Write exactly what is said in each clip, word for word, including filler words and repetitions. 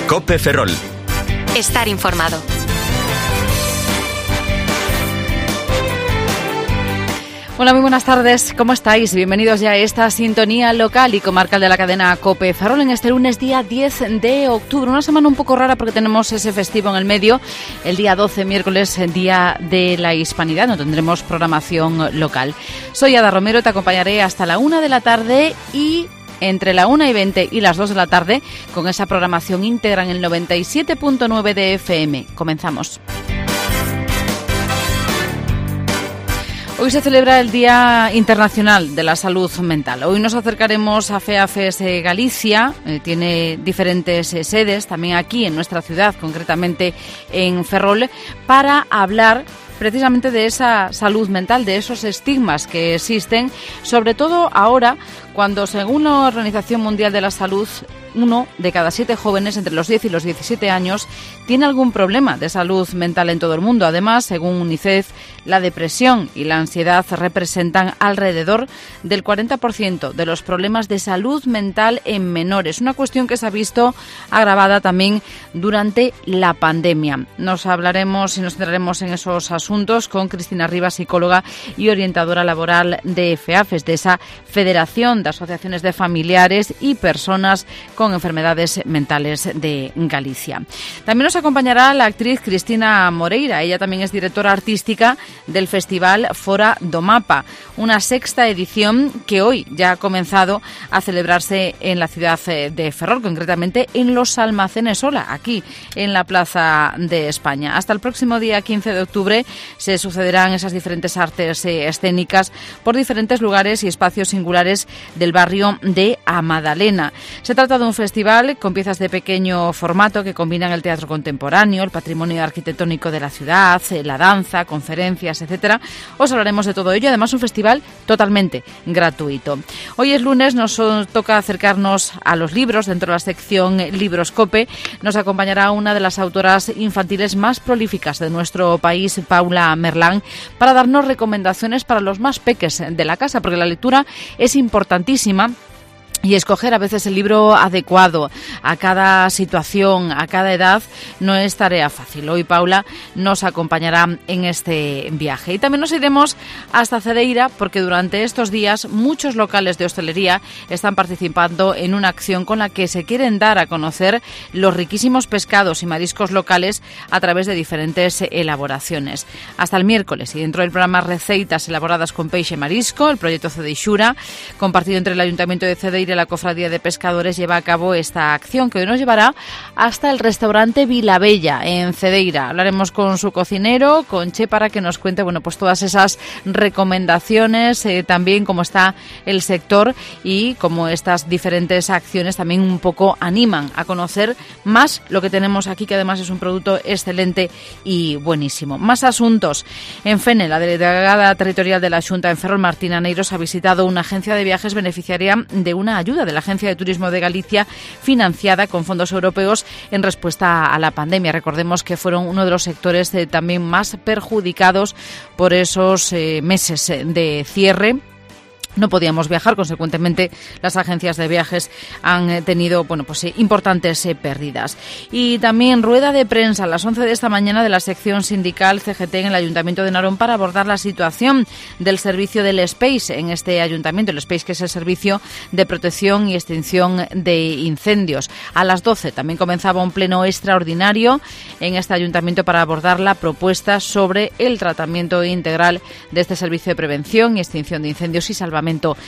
COPE Ferrol. Estar informado. Hola, muy buenas tardes. ¿Cómo estáis? Bienvenidos ya a esta sintonía local y comarcal de la cadena COPE Ferrol en este lunes día diez de octubre. Una semana un poco rara porque tenemos ese festivo en el medio. El día doce, miércoles, Día de la Hispanidad. No tendremos programación local. Soy Ada Romero, te acompañaré hasta la una de la tarde y entre la una y veinte y las dos de la tarde con esa programación íntegra en el noventa y siete punto nueve de F M. Comenzamos. Hoy se celebra el Día Internacional de la Salud Mental. Hoy nos acercaremos a FEAFES Galicia, eh, tiene diferentes eh, sedes, también aquí en nuestra ciudad, concretamente en Ferrol, para hablar precisamente de esa salud mental, de esos estigmas que existen, sobre todo ahora cuando, según la Organización Mundial de la Salud, uno de cada siete jóvenes entre los diez y los diecisiete años tiene algún problema de salud mental en todo el mundo. Además, según UNICEF, la depresión y la ansiedad representan alrededor del cuarenta por ciento de los problemas de salud mental en menores. Una cuestión que se ha visto agravada también durante la pandemia. Nos hablaremos y nos centraremos en esos asuntos con Cristina Rivas, psicóloga y orientadora laboral de FEAFES, de esa Federación de Asociaciones de Familiares y Personas con Enfermedades Mentales de Galicia. También nos acompañará la actriz Cristina Moreira. Ella también es directora artística del Festival Fora do Mapa, una sexta edición que hoy ya ha comenzado a celebrarse en la ciudad de Ferrol, concretamente en los Almacenes Ola, aquí en la Plaza de España. Hasta el próximo día quince de octubre se sucederán esas diferentes artes eh, escénicas por diferentes lugares y espacios singulares del barrio de A Madalena. Se trata de un festival con piezas de pequeño formato que combinan el teatro contemporáneo, el patrimonio arquitectónico de la ciudad, la danza, conferencias, etcétera. Os hablaremos de todo ello. Además, un festival totalmente gratuito. Hoy es lunes, nos toca acercarnos a los libros. Dentro de la sección Libros COPE nos acompañará una de las autoras infantiles más prolíficas de nuestro país, Paula Merlán, para darnos recomendaciones para los más peques de la casa, porque la lectura es importantísima. Y escoger a veces el libro adecuado a cada situación, a cada edad, no es tarea fácil. Hoy Paula nos acompañará en este viaje. Y también nos iremos hasta Cedeira porque durante estos días muchos locales de hostelería están participando en una acción con la que se quieren dar a conocer los riquísimos pescados y mariscos locales a través de diferentes elaboraciones. Hasta el miércoles, y dentro del programa Receitas elaboradas con peixe e marisco, el proyecto Cedeixura, compartido entre el Ayuntamiento de Cedeira, la Cofradía de Pescadores, lleva a cabo esta acción que hoy nos llevará hasta el restaurante Vilabella en Cedeira. Hablaremos con su cocinero, con Che, para que nos cuente, bueno, pues todas esas recomendaciones, eh, también cómo está el sector y cómo estas diferentes acciones también un poco animan a conocer más lo que tenemos aquí, que además es un producto excelente y buenísimo. Más asuntos. En Fene, la delegada territorial de la Xunta en Ferrol, Martina Neiros, ha visitado una agencia de viajes beneficiaria de una ayuda de la Agencia de Turismo de Galicia financiada con fondos europeos en respuesta a la pandemia. Recordemos que fueron uno de los sectores eh, también más perjudicados por esos eh, meses de cierre. No podíamos viajar, consecuentemente las agencias de viajes han tenido, bueno, pues eh, importantes eh, pérdidas. Y también rueda de prensa a las once de esta mañana de la sección sindical C G T en el Ayuntamiento de Narón para abordar la situación del servicio del Space en este ayuntamiento. El Space, que es el servicio de protección y extinción de incendios. A las doce también comenzaba un pleno extraordinario en este ayuntamiento para abordar la propuesta sobre el tratamiento integral de este servicio de prevención y extinción de incendios y salvamento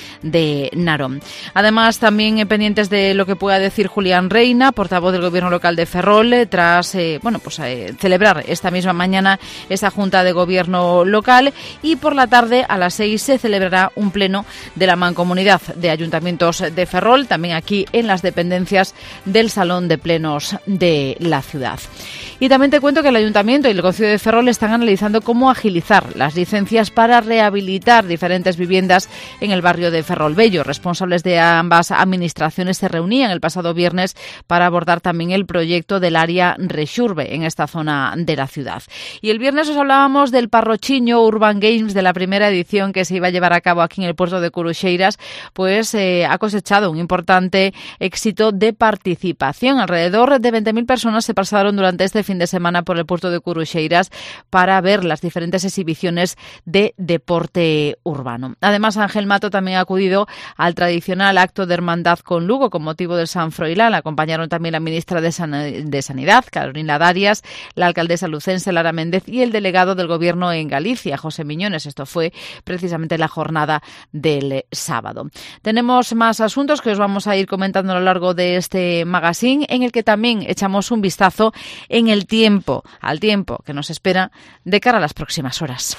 de Narón. Además, también eh, pendientes de lo que pueda decir Julián Reina, portavoz del Gobierno local de Ferrol, eh, tras eh, bueno, pues, eh, celebrar esta misma mañana esa Junta de Gobierno local, y por la tarde a las seis se celebrará un pleno de la Mancomunidad de Ayuntamientos de Ferrol, también aquí en las dependencias del Salón de Plenos de la ciudad. Y también te cuento que el Ayuntamiento y el Concello de Ferrol están analizando cómo agilizar las licencias para rehabilitar diferentes viviendas en el barrio de Ferrolbello. Responsables de ambas administraciones se reunían el pasado viernes para abordar también el proyecto del área Rexurbe en esta zona de la ciudad. Y el viernes os hablábamos del Parrochiño Urban Games, de la primera edición que se iba a llevar a cabo aquí en el puerto de Curuxeiras, pues eh, ha cosechado un importante éxito de participación. Alrededor de veinte mil personas se pasaron durante este fin de semana por el puerto de Curuxeiras para ver las diferentes exhibiciones de deporte urbano. Además, Ángel Mato también ha acudido al tradicional acto de hermandad con Lugo con motivo del San Froilán. La acompañaron también la ministra de, San- de Sanidad, Carolina Darias, la alcaldesa lucense, Lara Méndez, y el delegado del Gobierno en Galicia, José Miñones. Esto fue precisamente la jornada del sábado. Tenemos más asuntos que os vamos a ir comentando a lo largo de este magazine, en el que también echamos un vistazo en el tiempo, al tiempo que nos espera de cara a las próximas horas.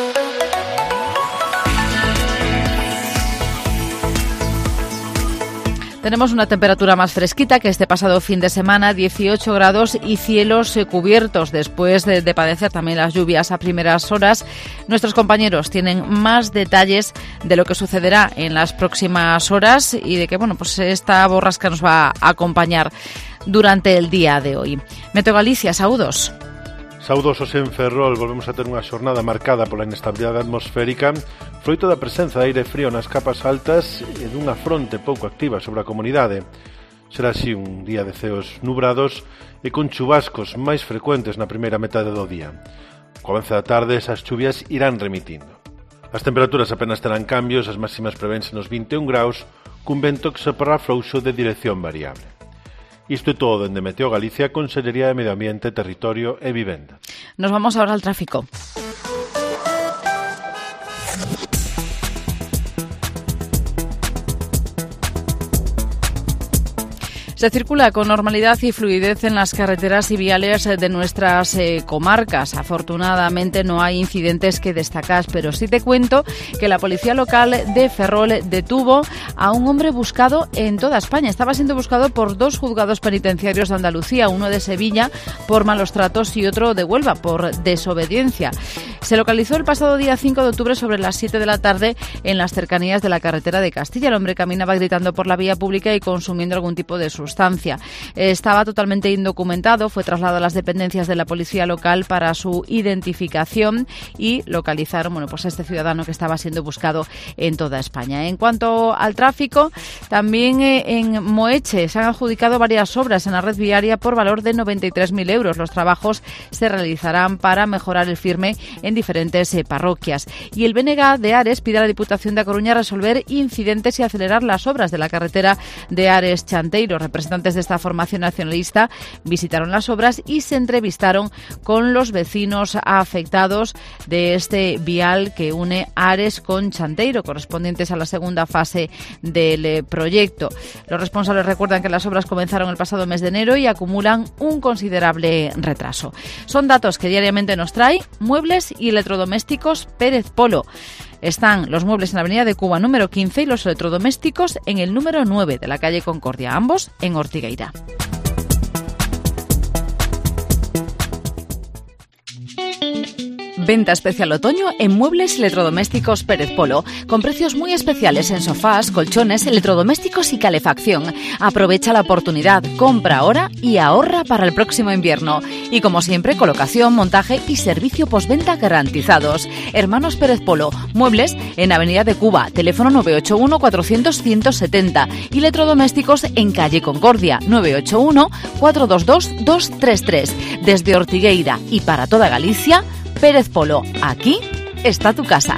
Tenemos una temperatura más fresquita que este pasado fin de semana, dieciocho grados y cielos eh, cubiertos después de, de padecer también las lluvias a primeras horas. Nuestros compañeros tienen más detalles de lo que sucederá en las próximas horas y de que, bueno, pues esta borrasca nos va a acompañar durante el día de hoy. Meteo Galicia, saúdos. Saudosos en Ferrol, volvemos a ter unha xornada marcada pola inestabilidade atmosférica, froito da presenza de aire frío nas capas altas e dunha fronte pouco activa sobre a comunidade. Será así un día de ceos nubrados e con chubascos máis frecuentes na primeira metade do día. Co avance da tarde, esas chuvias irán remitindo. As temperaturas apenas terán cambios, as máximas prevense nos vinte e un graus, cun vento que soprará frouxo de dirección variable. Isto é todo dende Meteo Galicia, Consellería de Medio Ambiente, Territorio e Vivenda. Nos vamos ahora al tráfico. Se circula con normalidad y fluidez en las carreteras y viales de nuestras eh, comarcas. Afortunadamente no hay incidentes que destacar, pero sí te cuento que la policía local de Ferrol detuvo a un hombre buscado en toda España. Estaba siendo buscado por dos juzgados penitenciarios de Andalucía, uno de Sevilla por malos tratos y otro de Huelva por desobediencia. Se localizó el pasado día cinco de octubre sobre las siete de la tarde en las cercanías de la carretera de Castilla. El hombre caminaba gritando por la vía pública y consumiendo algún tipo de sustancia. Estaba totalmente indocumentado, fue trasladado a las dependencias de la policía local para su identificación y localizaron, bueno, pues a este ciudadano que estaba siendo buscado en toda España. En cuanto al tráfico, también en Moeche se han adjudicado varias obras en la red viaria por valor de noventa y tres mil euros. Los trabajos se realizarán para mejorar el firme en diferentes eh, parroquias. Y el B N G de Ares pide a la Diputación de A Coruña resolver incidentes y acelerar las obras de la carretera de Ares-Chanteiro. Representantes de esta formación nacionalista visitaron las obras y se entrevistaron con los vecinos afectados de este vial que une Ares con Chanteiro, correspondientes a la segunda fase del proyecto. Los responsables recuerdan que las obras comenzaron el pasado mes de enero y acumulan un considerable retraso. Son datos que diariamente nos trae Muebles y Electrodomésticos Pérez Polo. Están los muebles en la avenida de Cuba número quince y los electrodomésticos en el número nueve de la calle Concordia, ambos en Ortigueira. Venta especial otoño en Muebles y Electrodomésticos Pérez Polo, con precios muy especiales en sofás, colchones, electrodomésticos y calefacción. Aprovecha la oportunidad, compra ahora y ahorra para el próximo invierno. Y como siempre, colocación, montaje y servicio postventa garantizados. Hermanos Pérez Polo, Muebles en Avenida de Cuba, teléfono nueve ocho uno cuatrocientos ciento setenta y electrodomésticos en calle Concordia, nueve ocho uno cuatro dos dos dos tres tres. Desde Ortigueira y para toda Galicia, Pérez Polo, aquí está tu casa.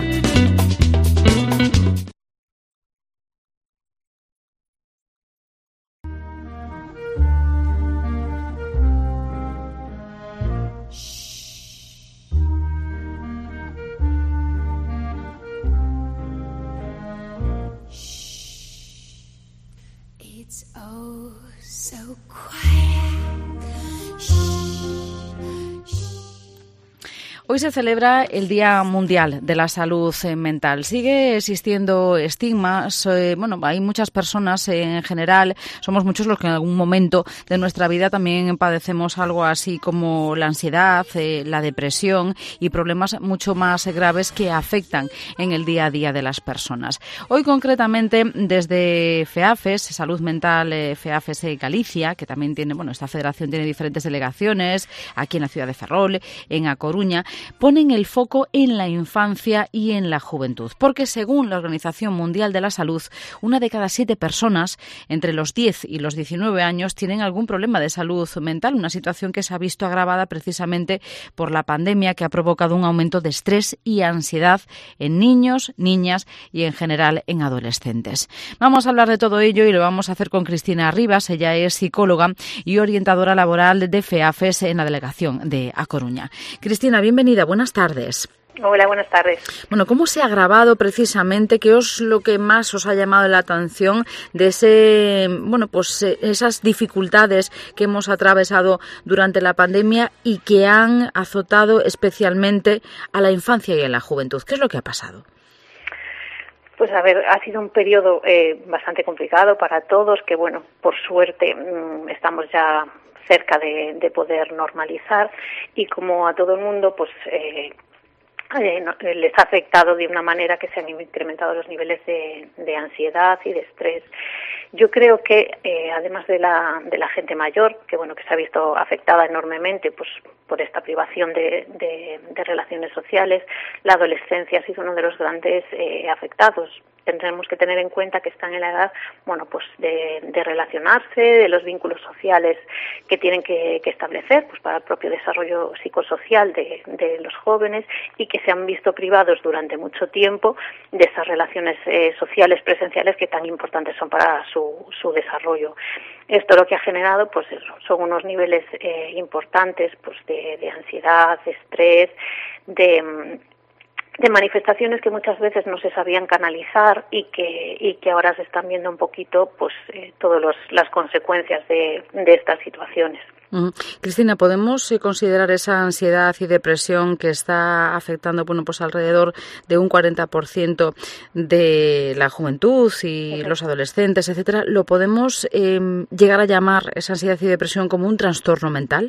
It's oh so quiet. Hoy se celebra el Día Mundial de la Salud Mental. Sigue existiendo estigmas. Eh, bueno, hay muchas personas eh, en general, somos muchos los que en algún momento de nuestra vida también padecemos algo así como la ansiedad, eh, la depresión y problemas mucho más graves que afectan en el día a día de las personas. Hoy concretamente desde FEAFES, Salud Mental eh, FEAFES eh, Galicia, que también tiene, bueno, esta federación tiene diferentes delegaciones aquí en la ciudad de Ferrol, en A Coruña, ponen el foco en la infancia y en la juventud, porque según la Organización Mundial de la Salud, una de cada siete personas entre los diez y los diecinueve años tienen algún problema de salud mental, una situación que se ha visto agravada precisamente por la pandemia, que ha provocado un aumento de estrés y ansiedad en niños, niñas y en general en adolescentes. Vamos a hablar de todo ello y lo vamos a hacer con Cristina Rivas. Ella es psicóloga y orientadora laboral de FEAFES en la delegación de A Coruña. Cristina, bienvenida, buenas tardes. Hola, buenas tardes. Bueno, ¿cómo se ha agravado precisamente? ¿Qué es lo que más os ha llamado la atención de ese, bueno, pues esas dificultades que hemos atravesado durante la pandemia y que han azotado especialmente a la infancia y a la juventud? ¿Qué es lo que ha pasado? Pues a ver, ha sido un periodo eh, bastante complicado para todos, que bueno, por suerte mmm, estamos ya cerca de, de poder normalizar, y como a todo el mundo, pues eh, eh, no, les ha afectado de una manera que se han incrementado los niveles de, de ansiedad y de estrés. Yo creo que eh, además de la de la gente mayor, que bueno, que se ha visto afectada enormemente pues por esta privación de, de, de relaciones sociales, la adolescencia ha sido uno de los grandes eh, afectados. Tendremos que tener en cuenta que están en la edad, bueno, pues de, de relacionarse, de los vínculos sociales que tienen que, que establecer, pues para el propio desarrollo psicosocial de, de los jóvenes, y que se han visto privados durante mucho tiempo de esas relaciones eh, sociales presenciales que tan importantes son para su, su desarrollo. Esto lo que ha generado, pues eso, son unos niveles eh, importantes, pues de, de ansiedad, de estrés, de de manifestaciones que muchas veces no se sabían canalizar y que y que ahora se están viendo un poquito pues eh, todas las consecuencias de, de estas situaciones. Uh-huh. Cristina, ¿podemos eh, considerar esa ansiedad y depresión que está afectando, bueno, pues alrededor de un cuarenta por ciento de la juventud y uh-huh. los adolescentes, etcétera? ¿Lo podemos eh, llegar a llamar esa ansiedad y depresión como un trastorno mental?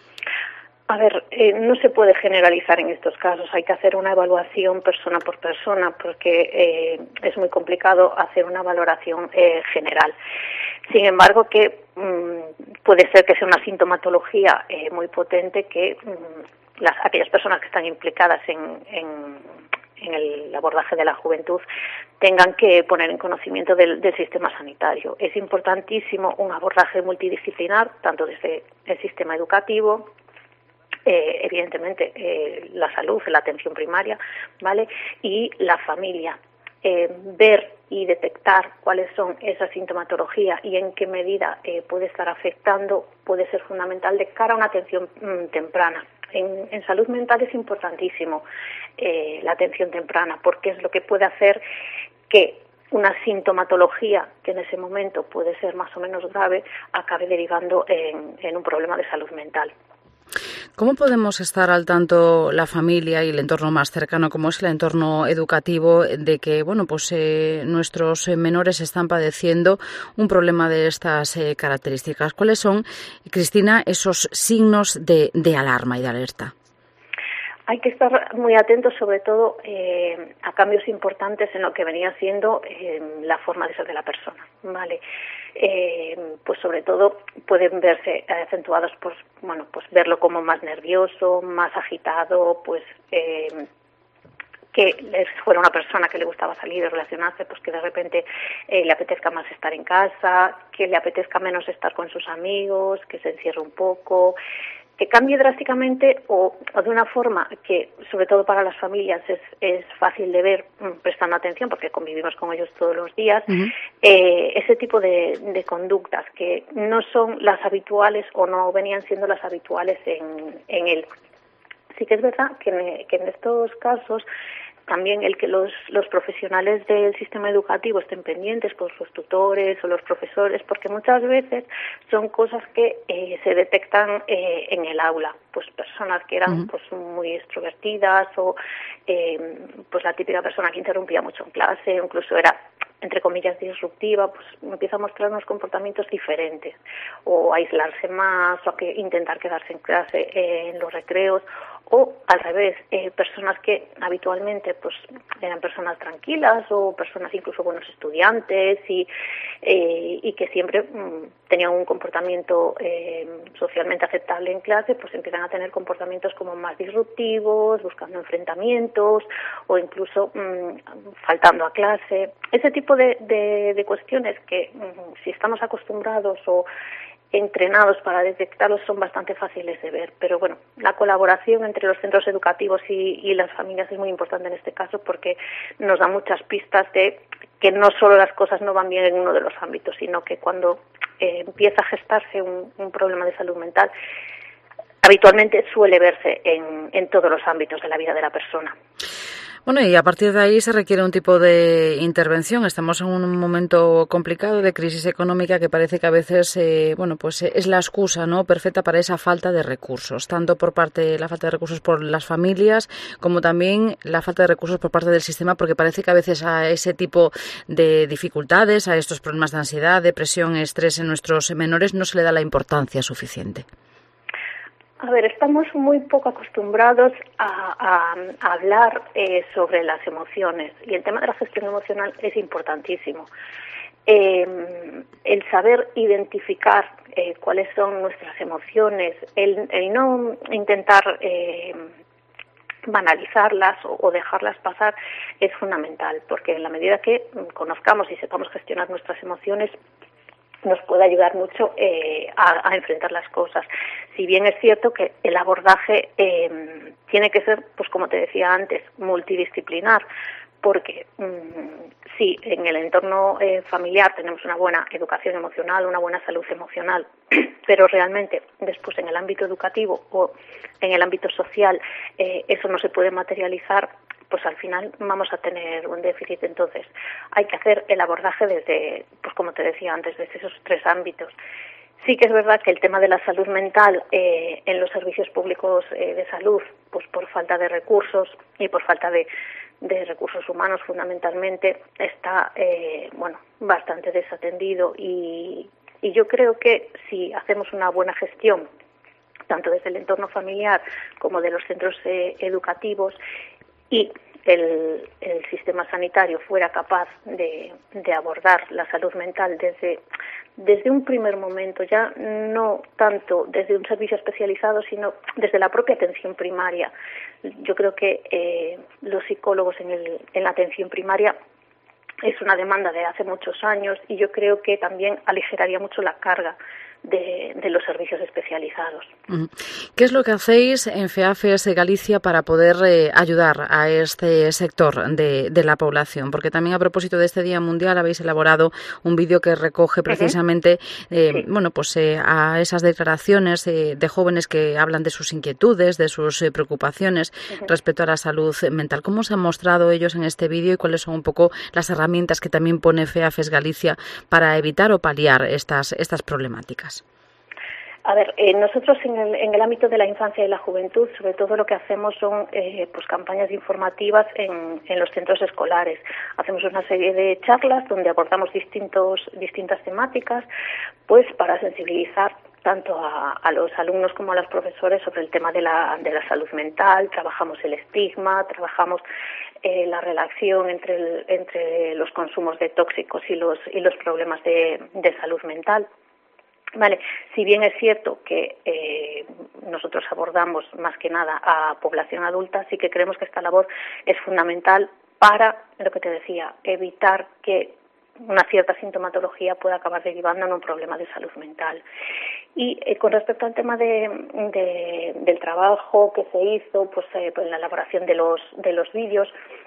A ver, eh, no se puede generalizar en estos casos, hay que hacer una evaluación persona por persona, porque eh, es muy complicado hacer una valoración eh, general. Sin embargo, que mmm, puede ser que sea una sintomatología eh, muy potente que mmm, las, aquellas personas que están implicadas en, en, en el abordaje de la juventud tengan que poner en conocimiento del, del sistema sanitario. Es importantísimo un abordaje multidisciplinar, tanto desde el sistema educativo, Eh, evidentemente eh, la salud, la atención primaria, ¿vale? Y la familia. Eh, ver y detectar cuáles son esas sintomatologías y en qué medida eh, puede estar afectando puede ser fundamental de cara a una atención mmm, temprana. En, en salud mental es importantísimo eh, la atención temprana, porque es lo que puede hacer que una sintomatología que en ese momento puede ser más o menos grave acabe derivando en, en un problema de salud mental. ¿Cómo podemos estar al tanto la familia y el entorno más cercano, como es el entorno educativo, de que bueno, pues eh, nuestros menores están padeciendo un problema de estas eh, características? ¿Cuáles son, Cristina, esos signos de, de alarma y de alerta? Hay que estar muy atentos, sobre todo eh, a cambios importantes en lo que venía siendo eh, la forma de ser de la persona, ¿vale? Eh, pues sobre todo pueden verse acentuados, pues bueno, pues verlo como más nervioso, más agitado, pues eh, que fuera una persona que le gustaba salir y relacionarse, pues que de repente eh, le apetezca más estar en casa, que le apetezca menos estar con sus amigos, que se encierre un poco, que cambie drásticamente o, o de una forma que, sobre todo para las familias, es, es fácil de ver prestando atención porque convivimos con ellos todos los días, uh-huh. eh, ese tipo de, de conductas que no son las habituales o no venían siendo las habituales en, en él. Sí que es verdad que en, que en estos casos también el que los, los profesionales del sistema educativo estén pendientes, pues los tutores o los profesores, porque muchas veces son cosas que eh, se detectan eh, en el aula, pues personas que eran uh-huh. pues muy extrovertidas o eh, pues la típica persona que interrumpía mucho en clase, incluso era entre comillas disruptiva, pues empieza a mostrar unos comportamientos diferentes, o a aislarse más, o a que intentar quedarse en clase eh, en los recreos, o al revés, eh, personas que habitualmente pues eran personas tranquilas o personas incluso buenos estudiantes y eh, y que siempre mmm, tenían un comportamiento eh, socialmente aceptable en clase, pues empiezan a tener comportamientos como más disruptivos, buscando enfrentamientos o incluso mmm, faltando a clase. Ese tipo de, de, de cuestiones que mmm, si estamos acostumbrados o entrenados para detectarlos son bastante fáciles de ver, pero bueno, la colaboración entre los centros educativos y, y las familias es muy importante en este caso porque nos da muchas pistas de que no solo las cosas no van bien en uno de los ámbitos, sino que cuando eh, empieza a gestarse un, un problema de salud mental, habitualmente suele verse en, en todos los ámbitos de la vida de la persona. Bueno, y a partir de ahí se requiere un tipo de intervención. Estamos en un momento complicado de crisis económica que parece que a veces, eh, bueno, pues es la excusa, ¿no?, perfecta para esa falta de recursos, tanto por parte la falta de recursos por las familias como también la falta de recursos por parte del sistema, porque parece que a veces a ese tipo de dificultades, a estos problemas de ansiedad, depresión, estrés en nuestros menores no se le da la importancia suficiente. A ver, estamos muy poco acostumbrados a, a, a hablar eh, sobre las emociones y el tema de la gestión emocional es importantísimo. Eh, el saber identificar eh, cuáles son nuestras emociones, el, el no intentar eh, banalizarlas o, o dejarlas pasar es fundamental, porque en la medida que conozcamos y sepamos gestionar nuestras emociones, nos puede ayudar mucho eh, a, a enfrentar las cosas. Si bien es cierto que el abordaje eh, tiene que ser, pues como te decía antes, multidisciplinar, porque mmm, sí, en el entorno eh, familiar tenemos una buena educación emocional, una buena salud emocional, pero realmente después en el ámbito educativo o en el ámbito social eh, eso no se puede materializar, pues al final vamos a tener un déficit. Entonces hay que hacer el abordaje desde, pues como te decía antes, desde esos tres ámbitos. Sí que es verdad que el tema de la salud mental eh, en los servicios públicos eh, de salud, pues por falta de recursos y por falta de, de recursos humanos fundamentalmente, está eh, bueno bastante desatendido y, y yo creo que si hacemos una buena gestión, tanto desde el entorno familiar como de los centros eh, educativos, y el, el sistema sanitario fuera capaz de, de abordar la salud mental desde, desde un primer momento, ya no tanto desde un servicio especializado, sino desde la propia atención primaria. Yo creo que eh, los psicólogos en, el, en la atención primaria es una demanda de hace muchos años y yo creo que también aligeraría mucho la carga De, de los servicios especializados. ¿Qué es lo que hacéis en FEAFES Galicia para poder eh, ayudar a este sector de, de la población? Porque también a propósito de este Día Mundial habéis elaborado un vídeo que recoge precisamente uh-huh. eh, sí. bueno, pues eh, a esas declaraciones eh, de jóvenes que hablan de sus inquietudes, de sus eh, preocupaciones uh-huh. respecto a la salud mental. ¿Cómo se han mostrado ellos en este vídeo y cuáles son un poco las herramientas que también pone FEAFES Galicia para evitar o paliar estas, estas problemáticas? A ver, eh, nosotros en el, en el ámbito de la infancia y la juventud, sobre todo lo que hacemos son eh, pues campañas informativas en, en los centros escolares. Hacemos una serie de charlas donde abordamos distintos, distintas temáticas, pues para sensibilizar tanto a, a los alumnos como a los profesores sobre el tema de la, de la salud mental. Trabajamos el estigma, trabajamos eh, la relación entre, el, entre los consumos de tóxicos y los, y los problemas de, de salud mental. Vale, si bien es cierto que eh, nosotros abordamos más que nada a población adulta, sí que creemos que esta labor es fundamental para, lo que te decía, evitar que una cierta sintomatología pueda acabar derivando en un problema de salud mental. Y eh, con respecto al tema de, de, del trabajo que se hizo, pues, eh, pues en la elaboración de los, de los vídeos,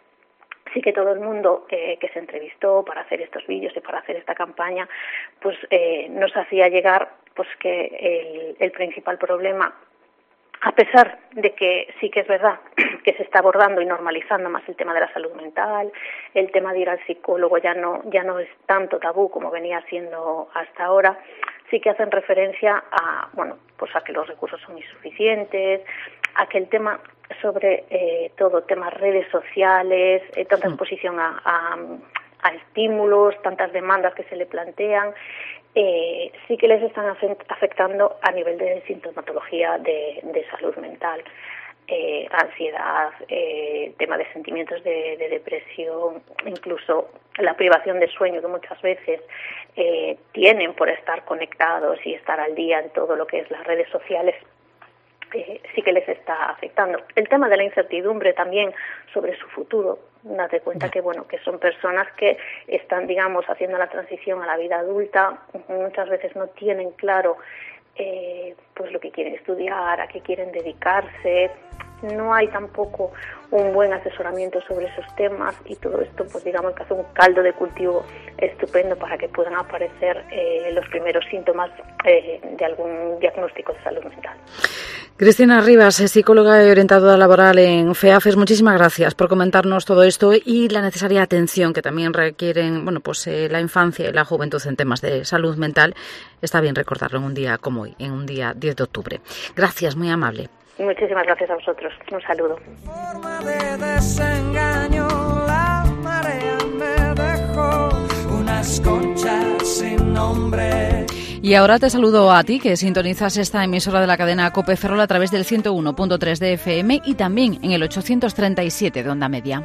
sí que todo el mundo eh, que se entrevistó para hacer estos vídeos y para hacer esta campaña, pues eh, nos hacía llegar pues que el, el principal problema a pesar de que sí que es verdad que se está abordando y normalizando más el tema de la salud mental, el tema de ir al psicólogo ya no ya no es tanto tabú como venía siendo hasta ahora, sí que hacen referencia a, bueno, pues a que los recursos son insuficientes, a que el tema sobre eh, todo temas redes sociales, eh, tanta exposición a, a, a estímulos, tantas demandas que se le plantean, eh, sí que les están afectando a nivel de sintomatología de, de salud mental. Eh, ansiedad, eh, tema de sentimientos de, de depresión, incluso la privación de sueño que muchas veces eh, tienen por estar conectados y estar al día en todo lo que es las redes sociales, eh, sí que les está afectando. El tema de la incertidumbre también sobre su futuro, date cuenta que bueno que son personas que están, digamos, haciendo la transición a la vida adulta, muchas veces no tienen claro Eh, pues lo que quieren estudiar, a qué quieren dedicarse, no hay tampoco un buen asesoramiento sobre esos temas y todo esto pues digamos que hace un caldo de cultivo estupendo para que puedan aparecer eh, los primeros síntomas eh, de algún diagnóstico de salud mental. Cristina Rivas, psicóloga y orientadora laboral en FEAFES, muchísimas gracias por comentarnos todo esto y la necesaria atención que también requieren, bueno, pues eh, la infancia y la juventud en temas de salud mental. Está bien recordarlo en un día como hoy, en un día diez de octubre. Gracias, muy amable. Muchísimas gracias a vosotros. Un saludo. Forma de desengaño, la marea me dejó unas conchas sin nombre. Y ahora te saludo a ti, que sintonizas esta emisora de la cadena COPE Ferrol a través del ciento uno punto tres de F M y también en el ochocientos treinta y siete de Onda Media.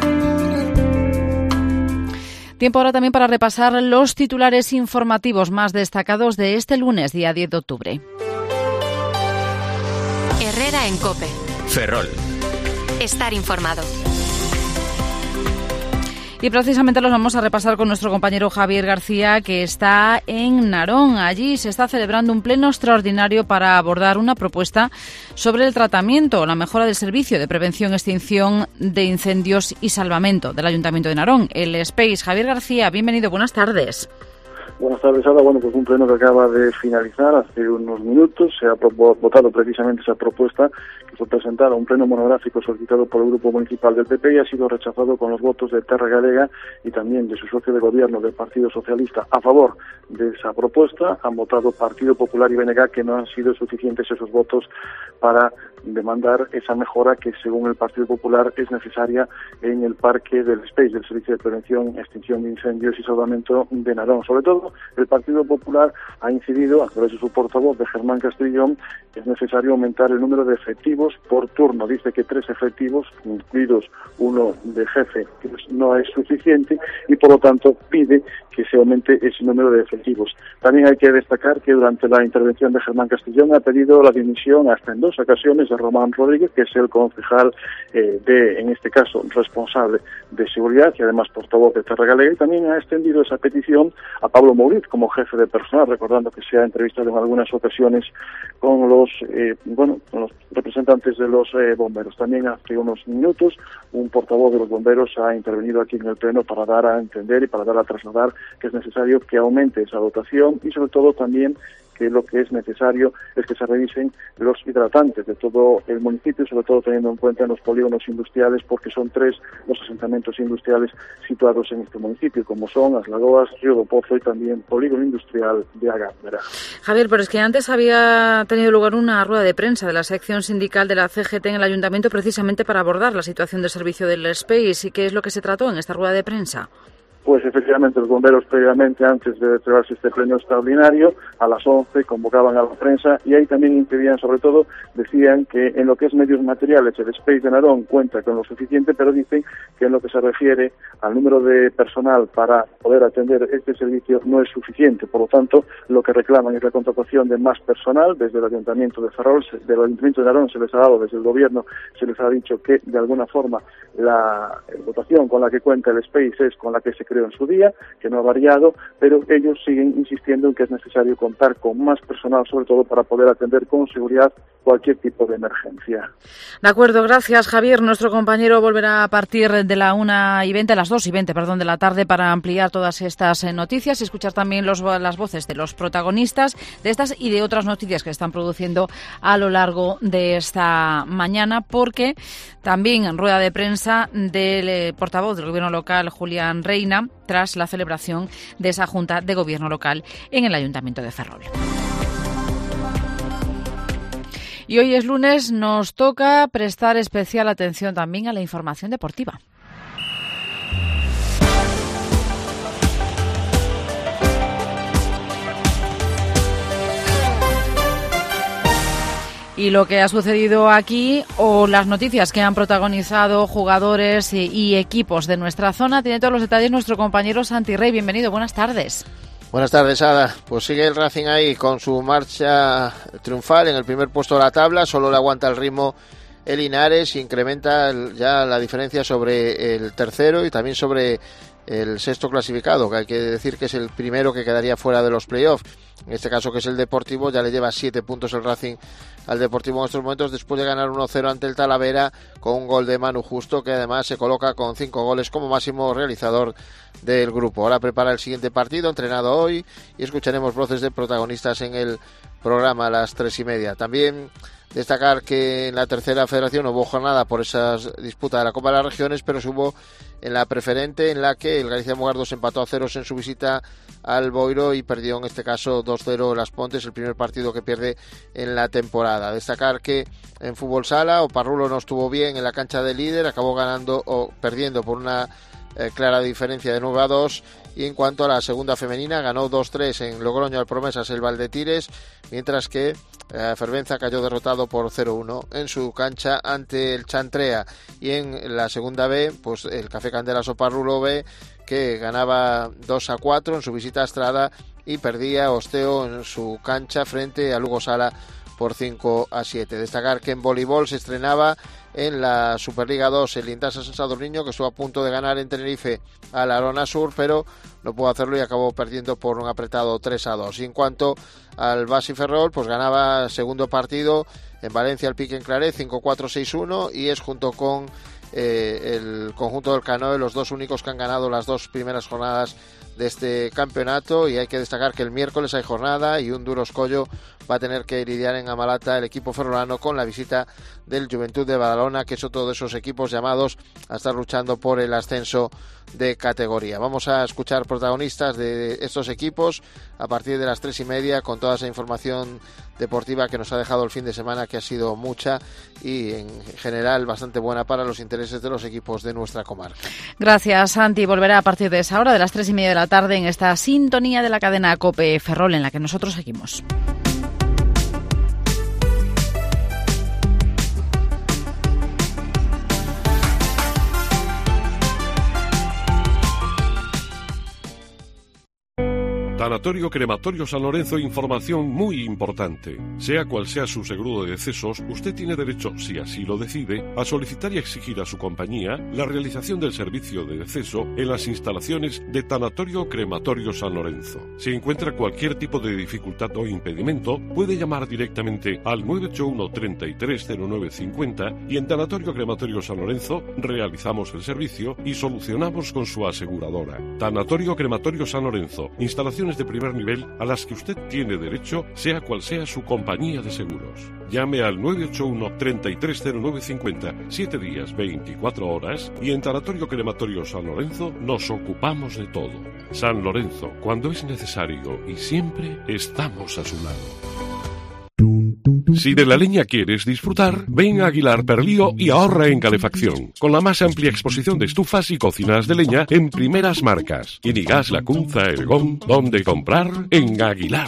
Tiempo ahora también para repasar los titulares informativos más destacados de este lunes, día diez de octubre. Herrera en COPE. Ferrol. Estar informado. Y precisamente los vamos a repasar con nuestro compañero Javier García, que está en Narón. Allí se está celebrando un pleno extraordinario para abordar una propuesta sobre el tratamiento, la mejora del servicio de prevención, extinción de incendios y salvamento del Ayuntamiento de Narón, el Space. Javier García, bienvenido, buenas tardes. Buenas tardes, Ada. Bueno, pues un pleno que acaba de finalizar hace unos minutos. Se ha votado precisamente esa propuesta que fue presentada, un pleno monográfico solicitado por el Grupo Municipal del P P y ha sido rechazado con los votos de Terra Galega y también de su socio de gobierno, del Partido Socialista. A favor de esa propuesta han votado Partido Popular y B N G, que no han sido suficientes esos votos para demandar esa mejora que, según el Partido Popular, es necesaria en el parque del Space, del Servicio de Prevención, Extinción de Incendios y Salvamento de Narón. Sobre todo, el Partido Popular ha incidido, a través de su portavoz, de Germán Castrillón, que es necesario aumentar el número de efectivos por turno. Dice que tres efectivos, incluidos uno de jefe, que no es suficiente y, por lo tanto, pide que se aumente ese número de efectivos. También hay que destacar que durante la intervención de Germán Castrillón ha pedido la dimisión hasta en dos ocasiones de Román Rodríguez, que es el concejal eh, de, en este caso, responsable de seguridad y además portavoz de Terra Galega, y también ha extendido esa petición a Pablo Mouriz como jefe de personal, recordando que se ha entrevistado en algunas ocasiones con los eh, bueno con los representantes de los eh, bomberos. También hace unos minutos un portavoz de los bomberos ha intervenido aquí en el pleno para dar a entender y para dar a trasladar que es necesario que aumente esa dotación y sobre todo también que lo que es necesario es que se revisen los hidratantes de todo el municipio, sobre todo teniendo en cuenta los polígonos industriales, porque son tres los asentamientos industriales situados en este municipio, como son As Lagoas, Río do Pozo y también polígono industrial de Agándara. Javier, pero es que antes había tenido lugar una rueda de prensa de la sección sindical de la C G T en el Ayuntamiento precisamente para abordar la situación de servicio del Space. ¿Y qué es lo que se trató en esta rueda de prensa? Pues efectivamente los bomberos previamente, antes de celebrarse este pleno extraordinario, a las once convocaban a la prensa y ahí también impedían, sobre todo, decían que en lo que es medios materiales el Space de Narón cuenta con lo suficiente, pero dicen que en lo que se refiere al número de personal para poder atender este servicio no es suficiente. Por lo tanto, lo que reclaman es la contratación de más personal. Desde el Ayuntamiento de Ferrol, del Ayuntamiento de Narón se les ha dado, desde el Gobierno se les ha dicho que de alguna forma la dotación con la que cuenta el Space es con la que se creó en su día, que no ha variado, pero ellos siguen insistiendo en que es necesario contar con más personal, sobre todo para poder atender con seguridad cualquier tipo de emergencia. De acuerdo, gracias Javier. Nuestro compañero volverá a partir de la una y veinte, a las dos y veinte, perdón, de la tarde para ampliar todas estas noticias y escuchar también los, las voces de los protagonistas de estas y de otras noticias que están produciendo a lo largo de esta mañana, porque también en rueda de prensa del eh, portavoz del Gobierno local, Julián Reina, tras la celebración de esa Junta de Gobierno local en el Ayuntamiento de Ferrol. Y hoy es lunes, nos toca prestar especial atención también a la información deportiva. Y lo que ha sucedido aquí, o las noticias que han protagonizado jugadores y, y equipos de nuestra zona, tiene todos los detalles nuestro compañero Santi Rey. Bienvenido, buenas tardes. Buenas tardes, Ada. Pues sigue el Racing ahí con su marcha triunfal en el primer puesto de la tabla. Solo le aguanta el ritmo el Linares y incrementa el, ya la diferencia sobre el tercero y también sobre el sexto clasificado, que hay que decir que es el primero que quedaría fuera de los playoffs. En este caso, que es el Deportivo, ya le lleva siete puntos el Racing al Deportivo en estos momentos, después de ganar uno cero ante el Talavera con un gol de Manu Justo, que además se coloca con cinco goles como máximo realizador del grupo. Ahora prepara el siguiente partido, entrenado hoy, y escucharemos voces de protagonistas en el programa a las tres y media. También destacar que en la tercera federación no hubo jornada por esa disputa de la Copa de las Regiones, pero se hubo en la preferente, en la que el Galicia Mugardos empató a ceros en su visita al Boiro y perdió en este caso dos cero Las Pontes, el primer partido que pierde en la temporada. Destacar que en fútbol sala Oparrulo no estuvo bien en la cancha de líder, acabó ganando o perdiendo por una eh, clara diferencia de nueve a dos. Y en cuanto a la segunda femenina, ganó dos tres en Logroño al Promesas el Valdetires, mientras que eh, Fervenza cayó derrotado por cero uno en su cancha ante el Chantrea. Y en la segunda B, pues el Café Candelas Oparrulo B, que ganaba dos a cuatro en su visita a Estrada y perdía Osteo en su cancha frente a Lugo Sala por cinco a siete. Destacar que en voleibol se estrenaba en la Superliga dos el Intasa San Sadurniño, que estuvo a punto de ganar en Tenerife a la Arona Sur, pero no pudo hacerlo y acabó perdiendo por un apretado tres a dos. Y en cuanto al Basi Ferrol, pues ganaba segundo partido en Valencia el Pique en Claret cinco cuatro seis uno y es junto con eh, el conjunto del Canoe los dos únicos que han ganado las dos primeras jornadas de este campeonato. Y hay que destacar que el miércoles hay jornada y un duro escollo va a tener que lidiar en Amalata el equipo ferrolano con la visita del Juventud de Badalona, que es otro de esos equipos llamados a estar luchando por el ascenso de categoría. Vamos a escuchar protagonistas de estos equipos a partir de las tres y media con toda esa información deportiva que nos ha dejado el fin de semana, que ha sido mucha y en general bastante buena para los intereses de los equipos de nuestra comarca. Gracias, Santi. Volverá a partir de esa hora, de las tres y media de la tarde, en esta sintonía de la cadena COPE Ferrol en la que nosotros seguimos. Tanatorio Crematorio San Lorenzo, información muy importante. Sea cual sea su seguro de decesos, usted tiene derecho, si así lo decide, a solicitar y exigir a su compañía la realización del servicio de deceso en las instalaciones de Tanatorio Crematorio San Lorenzo. Si encuentra cualquier tipo de dificultad o impedimento, puede llamar directamente al nueve ocho uno, treinta y tres, cero nueve cincuenta y en Tanatorio Crematorio San Lorenzo realizamos el servicio y solucionamos con su aseguradora. Tanatorio Crematorio San Lorenzo, instalaciones de primer nivel a las que usted tiene derecho, sea cual sea su compañía de seguros. Llame al nueve ocho uno, treinta y tres, cero nueve cincuenta, siete días, veinticuatro horas, y en Tanatorio Crematorio San Lorenzo nos ocupamos de todo. San Lorenzo, cuando es necesario y siempre estamos a su lado. Si de la leña quieres disfrutar, ven a Aguilar Perlío y ahorra en calefacción, con la más amplia exposición de estufas y cocinas de leña en primeras marcas. Inigas, Lacunza, Ergón, donde comprar en Aguilar.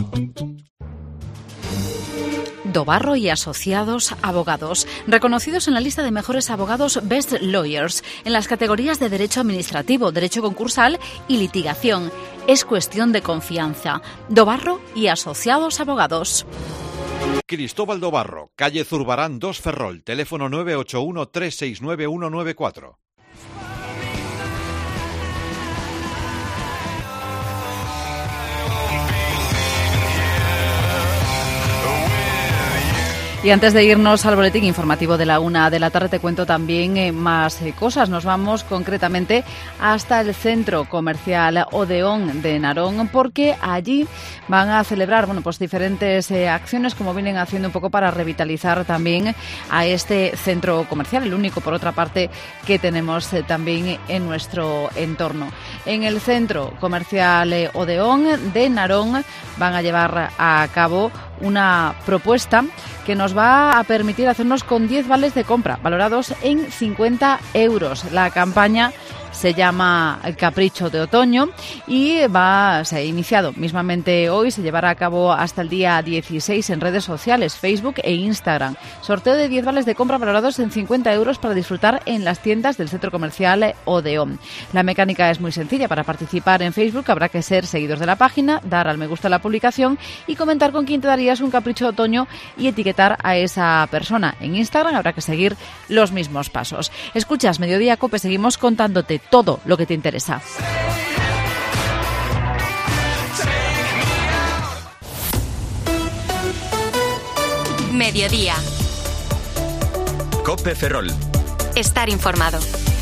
Dobarro y Asociados Abogados, reconocidos en la lista de mejores abogados Best Lawyers en las categorías de Derecho Administrativo, Derecho Concursal y Litigación. Es cuestión de confianza. Dobarro y Asociados Abogados. Cristóbal Dobarro, calle Zurbarán dos Ferrol, teléfono nueve ocho uno, tres seis nueve, uno nueve cuatro. Y antes de irnos al boletín informativo de la una de la tarde, te cuento también eh, más eh, cosas. Nos vamos concretamente hasta el centro comercial Odeón de Narón, porque allí van a celebrar, bueno, pues diferentes eh, acciones, como vienen haciendo un poco para revitalizar también a este centro comercial, el único, por otra parte, que tenemos eh, también en nuestro entorno. En el centro comercial eh, Odeón de Narón van a llevar a cabo una propuesta que nos va a permitir hacernos con diez vales de compra valorados en cincuenta euros. La campaña se llama El Capricho de Otoño y va, se ha iniciado mismamente hoy, se llevará a cabo hasta el día dieciséis en redes sociales, Facebook e Instagram. Sorteo de diez vales de compra valorados en cincuenta euros para disfrutar en las tiendas del centro comercial Odeón. La mecánica es muy sencilla. Para participar en Facebook habrá que ser seguidor de la página, dar al me gusta a la publicación y comentar con quién te darías un capricho de otoño y etiquetar a esa persona. En Instagram habrá que seguir los mismos pasos. Escuchas Mediodía Cope, seguimos contándote todo lo que te interesa. Mediodía. Cope Ferrol. Estar informado.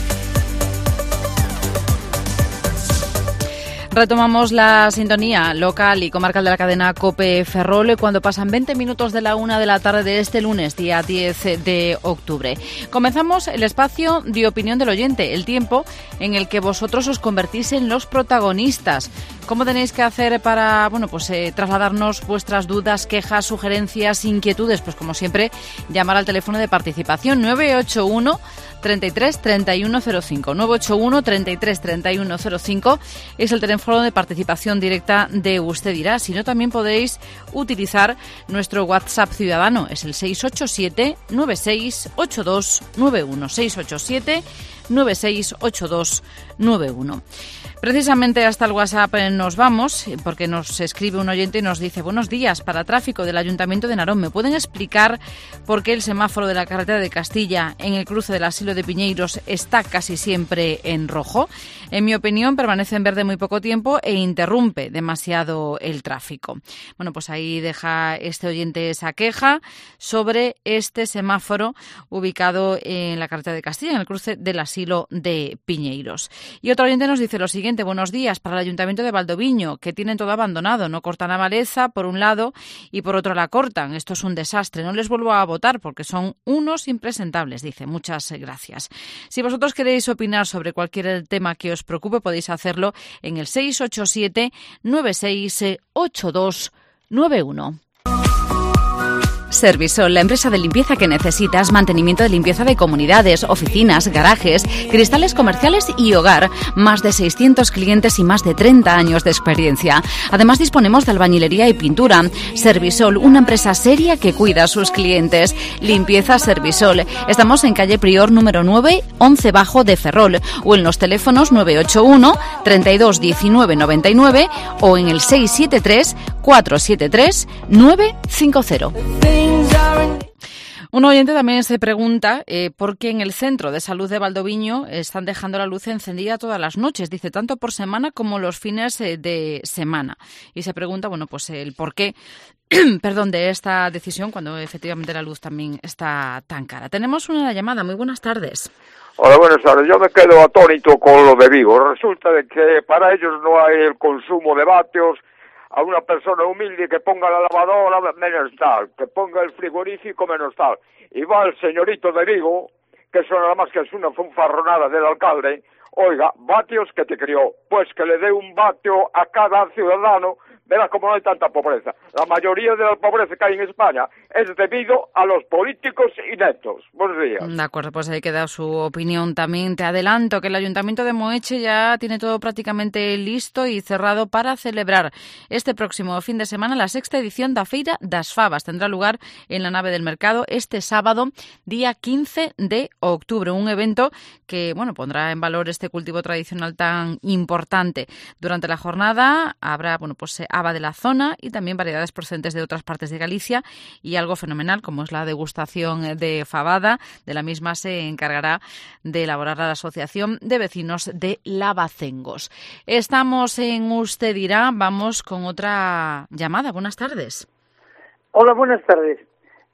Retomamos la sintonía local y comarcal de la cadena COPE Ferrol cuando pasan veinte minutos de la una de la tarde de este lunes, día diez de octubre. Comenzamos el espacio de opinión del oyente, el tiempo en el que vosotros os convertís en los protagonistas. ¿Cómo tenéis que hacer para, bueno, pues eh, trasladarnos vuestras dudas, quejas, sugerencias, inquietudes? Pues como siempre, llamar al teléfono de participación nueve ocho uno, treinta y tres, treinta y uno cero cinco. nueve ocho uno, treinta y tres, treinta y uno cero cinco es el teléfono de participación directa de Usted Dirá. Si no, también podéis utilizar nuestro WhatsApp ciudadano. Es el seis ocho siete, nueve seis ocho dos nueve uno. seis ocho siete, nueve seis ocho dos nueve uno. Precisamente hasta el WhatsApp nos vamos, porque nos escribe un oyente y nos dice: buenos días, para tráfico del Ayuntamiento de Narón, ¿me pueden explicar por qué el semáforo de la carretera de Castilla en el cruce del Asilo de Piñeiros está casi siempre en rojo? En mi opinión, permanece en verde muy poco tiempo e interrumpe demasiado el tráfico. Bueno, pues ahí deja este oyente esa queja sobre este semáforo ubicado en la carretera de Castilla, en el cruce del Asilo de Piñeiros. Y otro oyente nos dice lo siguiente: buenos días, para el Ayuntamiento de Valdoviño, que tienen todo abandonado, no cortan la maleza por un lado y por otro la cortan. Esto es un desastre, no les vuelvo a votar porque son unos impresentables, dice. Muchas gracias. Si vosotros queréis opinar sobre cualquier tema que os preocupe, podéis hacerlo en el seis ocho siete, nueve seis ocho dos nueve uno. Servisol, la empresa de limpieza que necesitas, mantenimiento de limpieza de comunidades, oficinas, garajes, cristales comerciales y hogar. Más de seiscientos clientes y más de treinta años de experiencia. Además, disponemos de albañilería y pintura. Servisol, una empresa seria que cuida a sus clientes. Limpieza Servisol. Estamos en calle Prior número nueve, once bajo de Ferrol, o en los teléfonos nueve ocho uno, treinta y dos, diecinueve, noventa y nueve o en el seis siete tres, cuatro siete tres, nueve cinco cero. Un oyente también se pregunta eh, por qué en el Centro de Salud de Valdoviño están dejando la luz encendida todas las noches, dice, tanto por semana como los fines eh, de semana. Y se pregunta, bueno, pues el por qué, perdón, de esta decisión cuando efectivamente la luz también está tan cara. Tenemos una llamada. Muy buenas tardes. Hola, buenas tardes. Yo me quedo atónito con lo de Vigo. Resulta de que para ellos no hay el consumo de vatios. A una persona humilde que ponga la lavadora menos tal, que ponga el frigorífico menos tal. Y va el señorito de Vigo, que eso nada más que es una fanfarronada del alcalde, oiga, vatios que te crió, pues que le dé un vatio a cada ciudadano. Verás cómo no hay tanta pobreza. La mayoría de la pobreza que hay en España es debido a los políticos ineptos. Buenos días. De acuerdo, pues ahí queda su opinión también. Te adelanto que el Ayuntamiento de Moeche ya tiene todo prácticamente listo y cerrado para celebrar este próximo fin de semana la sexta edición da Feira das Favas. Tendrá lugar en la nave del mercado este sábado, día quince de octubre. Un evento que, bueno, pondrá en valor este cultivo tradicional tan importante. Durante la jornada habrá, bueno, pues haba de la zona y también variedades procedentes de otras partes de Galicia y algo fenomenal como es la degustación de fabada. De la misma se encargará de elaborar la Asociación de Vecinos de Lavacengos. Estamos en Usted Dirá, vamos con otra llamada. Buenas tardes. Hola, buenas tardes.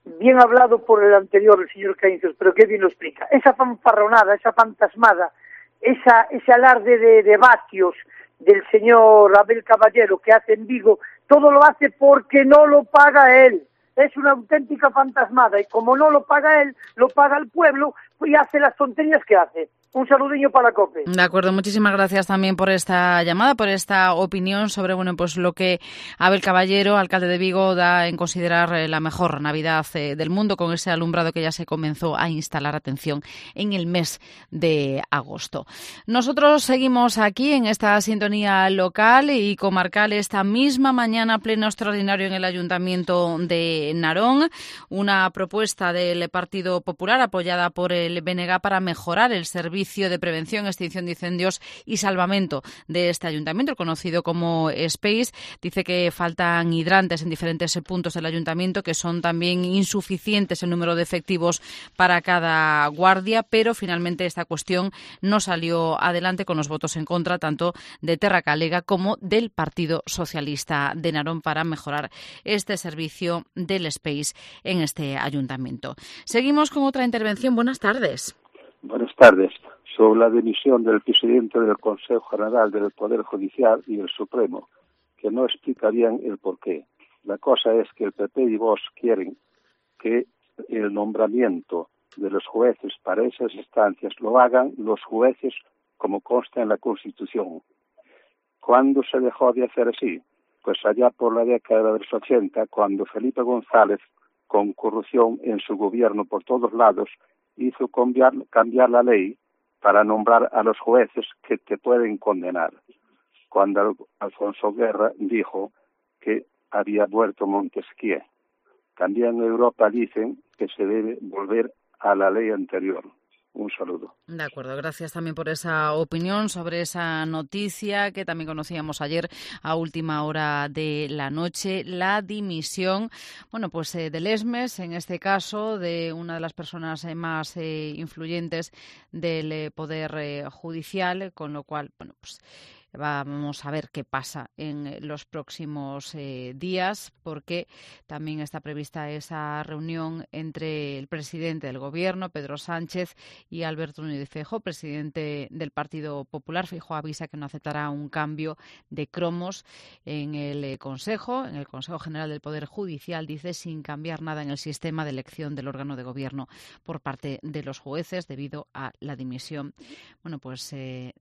bien hablado por el anterior, el señor Caínzos, pero que bien lo explica. Esa fanfarronada, esa fantasmada, esa, ese alarde de, de vatios del señor Abel Caballero que hace en Vigo, todo lo hace porque no lo paga él. Es una auténtica fantasmada y como no lo paga él, lo paga el pueblo y hace las tonterías que hace. Un saludillo para la COPE. De acuerdo, muchísimas gracias también por esta llamada, por esta opinión sobre bueno pues lo que Abel Caballero, alcalde de Vigo, da en considerar la mejor Navidad del mundo con ese alumbrado que ya se comenzó a instalar, atención, en el mes de agosto. Nosotros seguimos aquí en esta sintonía local y comarcal esta misma mañana, pleno extraordinario en el Ayuntamiento de Narón, una propuesta del Partido Popular apoyada por el B N G para mejorar el servicio de prevención, extinción de incendios y salvamento de este ayuntamiento, el conocido como Space. Dice que faltan hidrantes en diferentes puntos del ayuntamiento, que son también insuficientes el número de efectivos para cada guardia, pero finalmente esta cuestión no salió adelante con los votos en contra tanto de Terra Calega como del Partido Socialista de Narón para mejorar este servicio del Space en este ayuntamiento. Seguimos con otra intervención. Buenas tardes. Buenas tardes. Sobre la dimisión del presidente del Consejo General del Poder Judicial y el Supremo, que no explicarían el porqué. La cosa es que el P P y Vox quieren que el nombramiento de los jueces para esas instancias lo hagan los jueces como consta en la Constitución. ¿Cuándo se dejó de hacer así? Pues allá por la década de los ochenta, cuando Felipe González, con corrupción en su gobierno por todos lados, hizo cambiar, cambiar la ley para nombrar a los jueces que te pueden condenar. Cuando Alfonso Guerra dijo que había muerto Montesquieu. También en Europa dicen que se debe volver a la ley anterior. Un saludo. De acuerdo, gracias también por esa opinión sobre esa noticia que también conocíamos ayer a última hora de la noche, la dimisión, bueno, pues eh, del Lesmes, en este caso, de una de las personas eh, más eh, influyentes del eh, Poder eh, Judicial, con lo cual, bueno, pues vamos a ver qué pasa en los próximos eh, días, porque también está prevista esa reunión entre el presidente del Gobierno, Pedro Sánchez, y Alberto Núñez Feijóo, presidente del Partido Popular. Feijóo avisa que no aceptará un cambio de cromos en el eh, Consejo, en el Consejo General del Poder Judicial, dice, sin cambiar nada en el sistema de elección del órgano de gobierno por parte de los jueces debido a la dimisión, bueno, pues eh,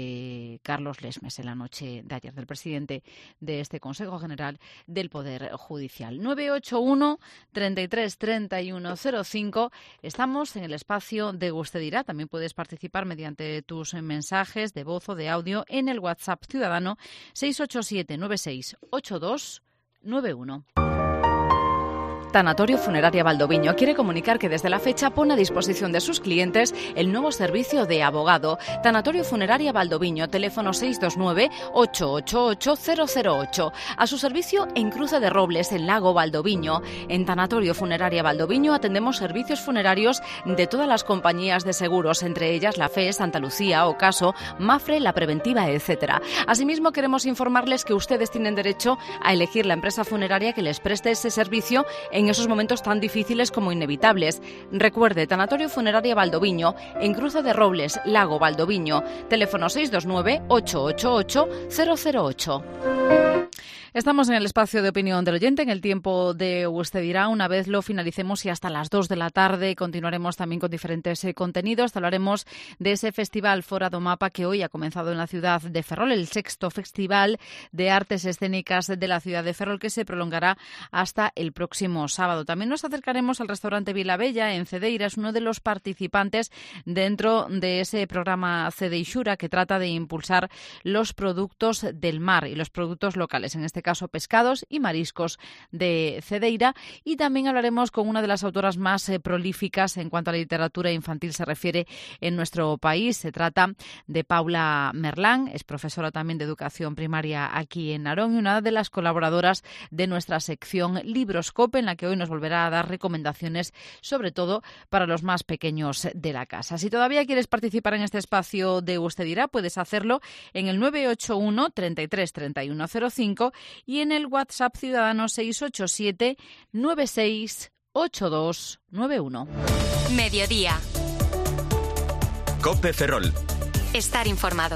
de Carlos Lesmes en la noche de ayer, del presidente de este Consejo General del Poder Judicial. nueve ocho uno, treinta y tres, treinta y uno cero cinco. Estamos en el espacio de Usted Dirá. También puedes participar mediante tus mensajes de voz o de audio en el WhatsApp ciudadano seis ocho siete, nueve seis ocho dos nueve uno. Tanatorio Funeraria Valdoviño quiere comunicar que desde la fecha pone a disposición de sus clientes el nuevo servicio de abogado. Tanatorio Funeraria Valdoviño, teléfono seis dos nueve, ocho ocho ocho, cero cero ocho. A su servicio en Cruce de Robles, en Lago Valdoviño. En Tanatorio Funeraria Valdoviño atendemos servicios funerarios de todas las compañías de seguros, entre ellas la F E, Santa Lucía, Ocaso, Mafre, La Preventiva, etcétera. Asimismo, queremos informarles que ustedes tienen derecho a elegir la empresa funeraria que les preste ese servicio en en esos momentos tan difíciles como inevitables. Recuerde, Tanatorio Funeraria Valdoviño, en Cruce de Robles, Lago Valdoviño, teléfono seis dos nueve, ocho ocho ocho, cero cero ocho. Estamos en el espacio de opinión del oyente, en el tiempo de Usted Dirá. Una vez lo finalicemos y hasta las dos de la tarde continuaremos también con diferentes eh, contenidos. Hablaremos de ese festival Fora do Mapa que hoy ha comenzado en la ciudad de Ferrol, el sexto festival de artes escénicas de la ciudad de Ferrol, que se prolongará hasta el próximo sábado. También nos acercaremos al restaurante Vilabella en Cedeira. Es uno de los participantes dentro de ese programa Cedeixura que trata de impulsar los productos del mar y los productos locales, en este caso pescados y mariscos de Cedeira. Y también hablaremos con una de las autoras más eh, prolíficas en cuanto a la literatura infantil se refiere en nuestro país. Se trata de Paula Merlán, es profesora también de educación primaria aquí en Narón y una de las colaboradoras de nuestra sección Libroscope, en la que hoy nos volverá a dar recomendaciones, sobre todo para los más pequeños de la casa. Si todavía quieres participar en este espacio de Usted Dirá, puedes hacerlo en el nueve ocho uno, treinta y tres, treinta y uno cero cinco y en el WhatsApp ciudadano seis ocho siete, nueve seis ocho dos nueve uno. Mediodía. COPE Ferrol. Estar informado.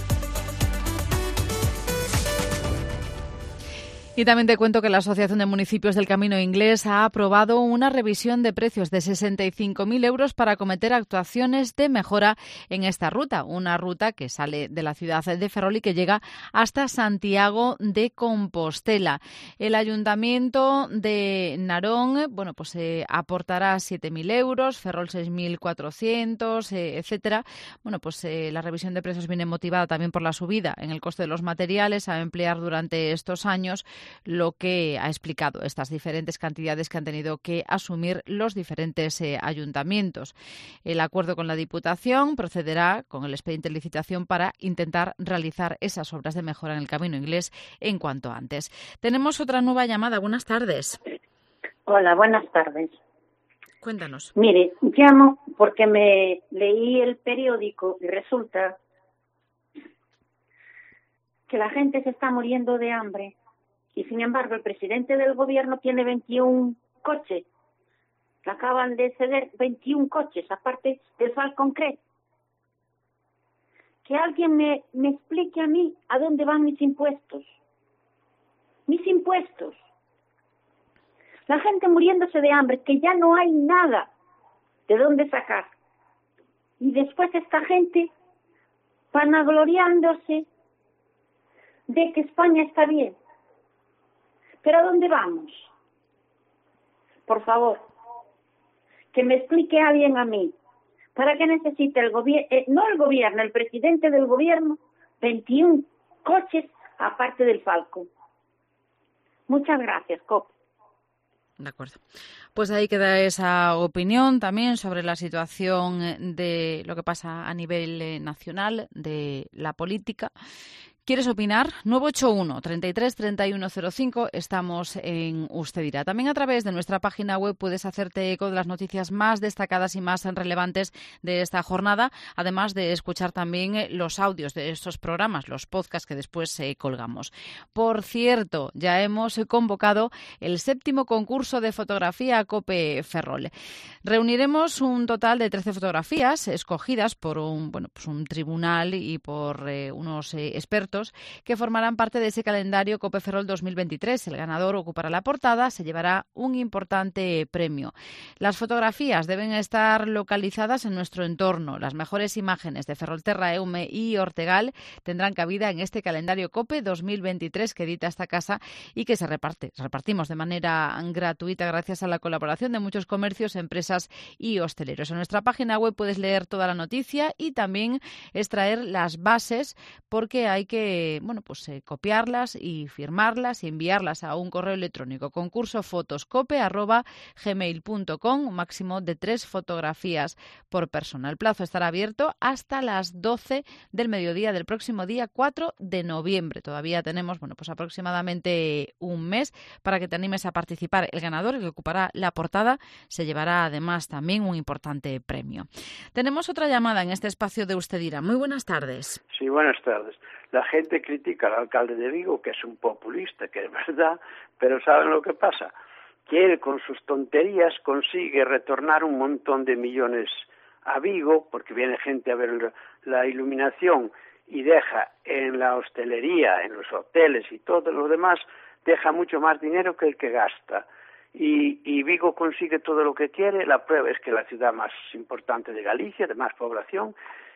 Y también te cuento que la Asociación de Municipios del Camino Inglés ha aprobado una revisión de precios de sesenta y cinco mil euros para acometer actuaciones de mejora en esta ruta, una ruta que sale de la ciudad de Ferrol y que llega hasta Santiago de Compostela. El Ayuntamiento de Narón, bueno, pues eh, aportará siete mil euros, Ferrol seis mil cuatrocientos, eh, etcétera. Bueno, pues eh, la revisión de precios viene motivada también por la subida en el coste de los materiales a emplear durante estos años, lo que ha explicado estas diferentes cantidades que han tenido que asumir los diferentes eh, ayuntamientos. El acuerdo con la Diputación procederá con el expediente de licitación para intentar realizar esas obras de mejora en el Camino Inglés en cuanto antes. Tenemos otra nueva llamada. Buenas tardes. Hola, buenas tardes. Cuéntanos. Mire, llamo porque me leí el periódico y resulta que la gente se está muriendo de hambre. Y sin embargo, el presidente del gobierno tiene veintiún coches. Le acaban de ceder veintiún coches, aparte del Falcon Crest. Que alguien me, me explique a mí a dónde van mis impuestos. Mis impuestos. La gente muriéndose de hambre, que ya no hay nada de dónde sacar. Y después esta gente vanagloriándose de que España está bien. ¿Pero a dónde vamos? Por favor, que me explique alguien a mí. ¿Para qué necesita el gobierno, eh, no el gobierno, el presidente del gobierno, veintiún coches aparte del Falcon? Muchas gracias, COP. De acuerdo. Pues ahí queda esa opinión también sobre la situación de lo que pasa a nivel nacional, de la política. ¿Quieres opinar? nueve ocho uno, treinta y tres, treinta y uno cero cinco. Estamos en Usted Dirá. También a través de nuestra página web puedes hacerte eco de las noticias más destacadas y más relevantes de esta jornada, además de escuchar también los audios de estos programas, los podcasts que después eh, colgamos. Por cierto, ya hemos convocado el séptimo concurso de fotografía COPE Ferrol. Reuniremos un total de trece fotografías escogidas por un, bueno, pues un tribunal y por eh, unos eh, expertos que formarán parte de ese calendario COPE Ferrol dos mil veintitrés. El ganador ocupará la portada, se llevará un importante premio. Las fotografías deben estar localizadas en nuestro entorno. Las mejores imágenes de Ferrolterra, Eume y Ortegal tendrán cabida en este calendario COPE dos mil veintitrés que edita esta casa y que se reparte, repartimos de manera gratuita gracias a la colaboración de muchos comercios, empresas y hosteleros. En nuestra página web puedes leer toda la noticia y también extraer las bases, porque hay que bueno, pues eh, copiarlas y firmarlas y enviarlas a un correo electrónico, concurso fotoscope arroba gmail punto com, un máximo de tres fotografías por persona. El plazo estará abierto hasta las doce del mediodía del próximo día cuatro de noviembre. Todavía tenemos, bueno, pues aproximadamente un mes para que te animes a participar. El ganador, el que ocupará la portada, se llevará además también un importante premio. Tenemos otra llamada en este espacio de Usted Dirá. Muy buenas tardes. Sí, buenas tardes. La gente critica al alcalde de Vigo, que es un populista, que es verdad, pero ¿saben lo que pasa? Que él con sus tonterías consigue retornar un montón de millones a Vigo, porque viene gente a ver la iluminación y deja en la hostelería, en los hoteles y todo lo demás, deja mucho más dinero que el que gasta. Y, y Vigo consigue todo lo que quiere. La prueba es que es la ciudad más importante de Galicia, de más población,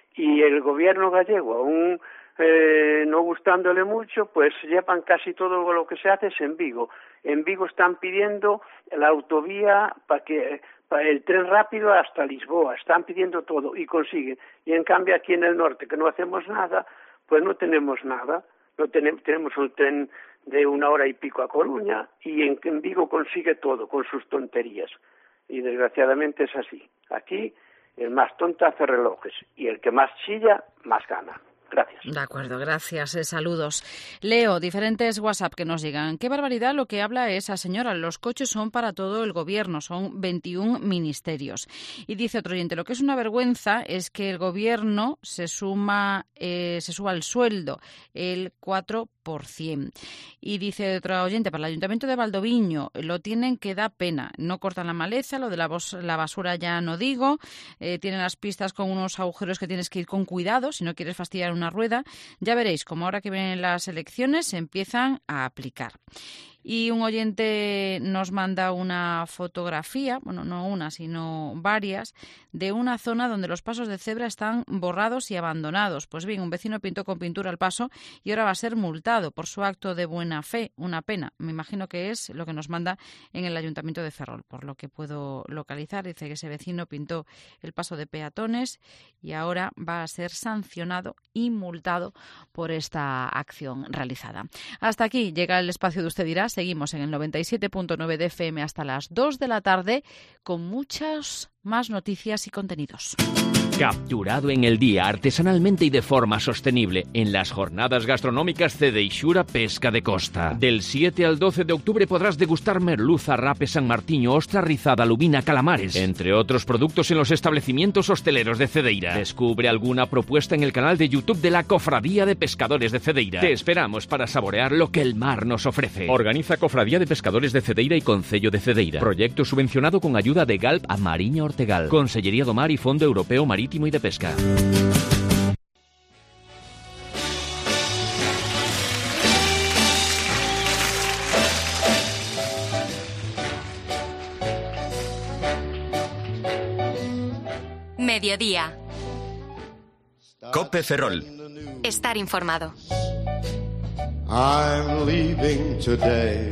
y el gobierno gallego, aún eh, no gustándole mucho, pues llevan casi todo lo que se hace es en Vigo. En Vigo están pidiendo la autovía para que para el tren rápido hasta Lisboa, están pidiendo todo y consiguen. Y en cambio aquí en el norte, que no hacemos nada, pues no tenemos nada. No tenemos, tenemos un tren de una hora y pico a Coruña y en, en Vigo consigue todo con sus tonterías. Y desgraciadamente es así. Aquí el más tonto hace relojes y el que más chilla, más gana. Gracias. De acuerdo, gracias. Eh, saludos. Leo, diferentes WhatsApp que nos llegan. Qué barbaridad lo que habla esa señora. Los coches son para todo el gobierno, son veintiún ministerios. Y dice otro oyente, lo que es una vergüenza es que el gobierno se suma, eh, se suba el sueldo, el cuatro por ciento. Y dice otro oyente, para el Ayuntamiento de Valdoviño lo tienen que da pena. No cortan la maleza, lo de la, la basura ya no digo. Eh, tienen las pistas con unos agujeros que tienes que ir con cuidado si no quieres fastidiar una rueda. Ya veréis, como ahora que vienen las elecciones se empiezan a aplicar. Y un oyente nos manda una fotografía, bueno, no una, sino varias, de una zona donde los pasos de cebra están borrados y abandonados. Pues bien, un vecino pintó con pintura el paso y ahora va a ser multado por su acto de buena fe. Una pena. Me imagino que es lo que nos manda en el Ayuntamiento de Ferrol, por lo que puedo localizar. Dice que ese vecino pintó el paso de peatones y ahora va a ser sancionado y multado por esta acción realizada. Hasta aquí llega el espacio de Usted Dirá. Seguimos en el noventa y siete punto nueve de F M hasta las dos de la tarde con muchas más noticias y contenidos. Capturado en el día artesanalmente y de forma sostenible en las jornadas gastronómicas Cedeixura Pesca de Costa. Del siete al doce de octubre podrás degustar merluza, rape, San Martiño, ostra rizada, lubina, calamares, entre otros productos en los establecimientos hosteleros de Cedeira. Descubre alguna propuesta en el canal de YouTube de la Cofradía de Pescadores de Cedeira. Te esperamos para saborear lo que el mar nos ofrece. Organiza Cofradía de Pescadores de Cedeira y Concello de Cedeira. Proyecto subvencionado con ayuda de Galp a Mariña Ortegal, Consellería do Mar y Fondo Europeo Marítimo y de Pesca. Mediodía. Cope Ferrol. Estar informado. I'm leaving today.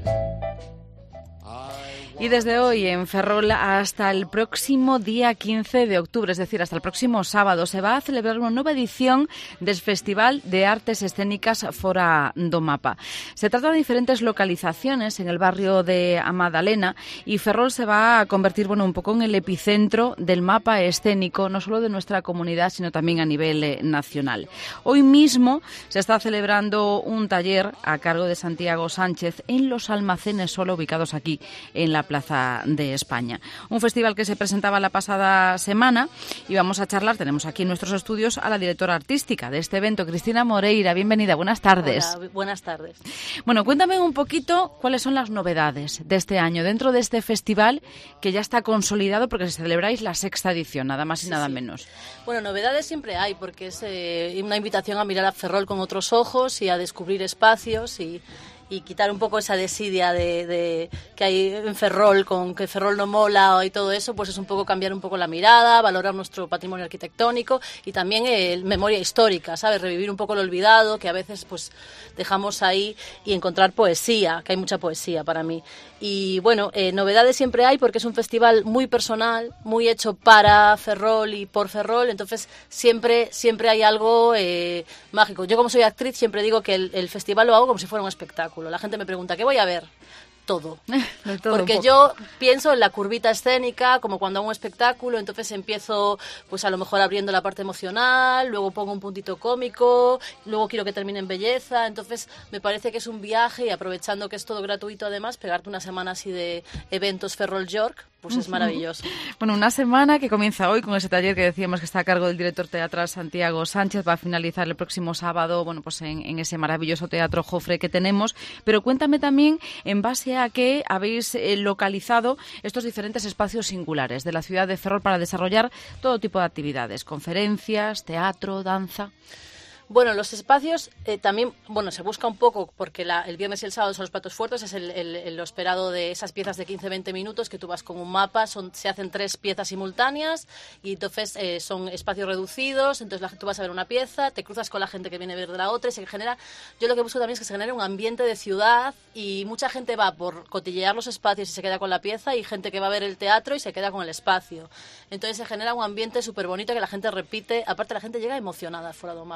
Y desde hoy en Ferrol hasta el próximo día quince de octubre, es decir, hasta el próximo sábado, se va a celebrar una nueva edición del Festival de Artes Escénicas Fora do Mapa. Se trata de diferentes localizaciones en el barrio de A Madalena y Ferrol se va a convertir, bueno, un poco en el epicentro del mapa escénico, no solo de nuestra comunidad, sino también a nivel eh, nacional. Hoy mismo se está celebrando un taller a cargo de Santiago Sánchez en los almacenes solo ubicados aquí en la Plaza de España. Un festival que se presentaba la pasada semana y vamos a charlar, tenemos aquí en nuestros estudios a la directora artística de este evento, Cristina Moreira. Bienvenida, buenas tardes. Hola, buenas tardes. Bueno, cuéntame un poquito cuáles son las novedades de este año dentro de este festival que ya está consolidado porque celebráis la sexta edición, nada más y sí, nada sí. menos. Bueno, novedades siempre hay porque es eh, una invitación a mirar a Ferrol con otros ojos y a descubrir espacios y y quitar un poco esa desidia de, de que hay en Ferrol, con que Ferrol no mola y todo eso, pues es un poco cambiar un poco la mirada, valorar nuestro patrimonio arquitectónico y también eh, memoria histórica, ¿sabes? Revivir un poco lo olvidado, que a veces pues dejamos ahí, y encontrar poesía, que hay mucha poesía para mí. Y bueno, eh, novedades siempre hay porque es un festival muy personal, muy hecho para Ferrol y por Ferrol, entonces siempre siempre hay algo eh, mágico. Yo, como soy actriz, siempre digo que el, el festival lo hago como si fuera un espectáculo. La gente me pregunta, ¿qué voy a ver? Todo. todo Porque yo pienso en la curvita escénica, como cuando hago un espectáculo, entonces empiezo pues a lo mejor abriendo la parte emocional, luego pongo un puntito cómico, luego quiero que termine en belleza, entonces me parece que es un viaje y aprovechando que es todo gratuito además, pegarte una semana así de eventos Ferrol York, pues es maravilloso. Bueno, una semana que comienza hoy con ese taller que decíamos que está a cargo del director teatral Santiago Sánchez, va a finalizar el próximo sábado, bueno, pues en, en ese maravilloso Teatro Jofre que tenemos, pero cuéntame también en base a qué habéis eh, localizado estos diferentes espacios singulares de la ciudad de Ferrol para desarrollar todo tipo de actividades, conferencias, teatro, danza. Bueno, los espacios eh, también, bueno, se busca un poco, porque la, el viernes y el sábado son los platos fuertes, es el, el, el lo esperado de esas piezas de quince a veinte minutos, que tú vas con un mapa, son, se hacen tres piezas simultáneas, y entonces eh, son espacios reducidos, entonces la, tú vas a ver una pieza, te cruzas con la gente que viene a ver de la otra, y se genera, yo lo que busco también es que se genere un ambiente de ciudad, y mucha gente va por cotillear los espacios y se queda con la pieza, y gente que va a ver el teatro y se queda con el espacio. Entonces se genera un ambiente súper bonito que la gente repite, aparte la gente llega emocionada fuera del mapa, y me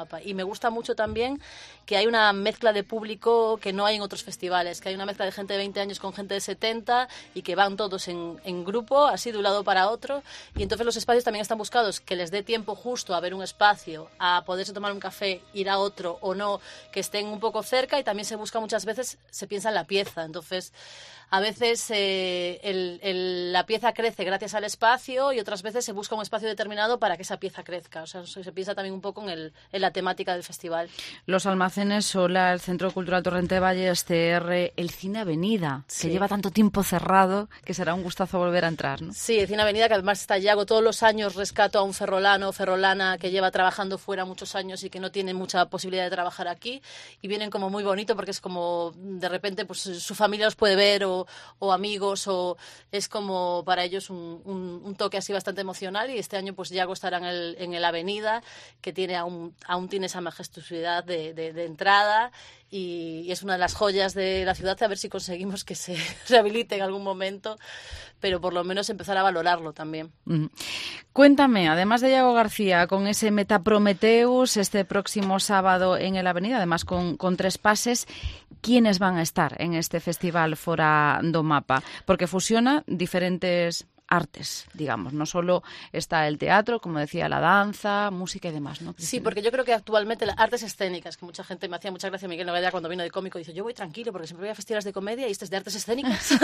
gusta mucho también que hay una mezcla de público que no hay en otros festivales, que hay una mezcla de gente de veinte años con gente de setenta y que van todos en, en grupo, así de un lado para otro, y entonces los espacios también están buscados que les dé tiempo justo a ver un espacio, a poderse tomar un café, ir a otro o no, que estén un poco cerca, y también se busca muchas veces, se piensa en la pieza, entonces a veces eh, el, el, la pieza crece gracias al espacio y otras veces se busca un espacio determinado para que esa pieza crezca. O sea, se piensa también un poco en, el, en la temática del festival. Los almacenes Sola, el Centro Cultural Torrente Valles, T R, el Cine Avenida, sí. que lleva tanto tiempo cerrado que será un gustazo volver a entrar, ¿no? Sí, el Cine Avenida, que además está Yago. Todos los años rescato a un ferrolano o ferrolana que lleva trabajando fuera muchos años y que no tiene mucha posibilidad de trabajar aquí, y vienen como muy bonito porque es como de repente pues su familia los puede ver o o amigos, o es como para ellos un, un, un toque así bastante emocional, y este año pues Yago estará en el, en el Avenida, que tiene aún, aún tiene esa majestuosidad de, de, de entrada, y, y es una de las joyas de la ciudad, a ver si conseguimos que se rehabilite en algún momento, pero por lo menos empezar a valorarlo también. Mm. Cuéntame, además de Yago García, con ese Metaprometheus este próximo sábado en el Avenida, además con, con tres pases, ¿quiénes van a estar en este festival Fora do Mapa? Porque fusiona diferentes artes, digamos, no solo está el teatro, como decía, la danza, música y demás, ¿no? Sí, porque yo creo que actualmente las artes escénicas, que mucha gente me hacía mucha gracia, Miguel Noguera cuando vino de cómico, dice, yo voy tranquilo porque siempre voy a festivales de comedia y este es de artes escénicas.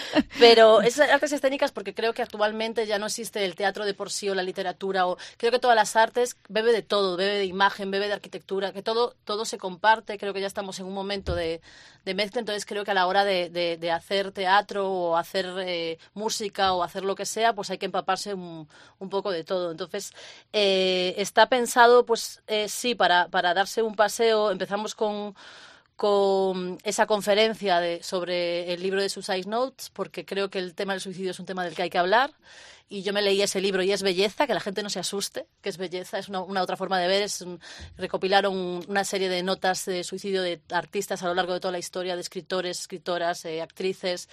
Pero es artes escénicas porque creo que actualmente ya no existe el teatro de por sí o la literatura, o creo que todas las artes bebe de todo, bebe de imagen, bebe de arquitectura, que todo, todo se comparte. Creo que ya estamos en un momento de, de mezcla, entonces creo que a la hora de, de, de hacer teatro o hacer eh, música o hacer lo que sea, pues hay que empaparse un, un poco de todo. Entonces, eh, está pensado, pues eh, sí, para, para darse un paseo. Empezamos con, con esa conferencia de, sobre el libro de Suicide Notes, porque creo que el tema del suicidio es un tema del que hay que hablar. Y yo me leí ese libro y es belleza, que la gente no se asuste, que es belleza, es una, una otra forma de ver. Es un, recopilaron una serie de notas de suicidio de artistas a lo largo de toda la historia, de escritores, escritoras, eh, actrices,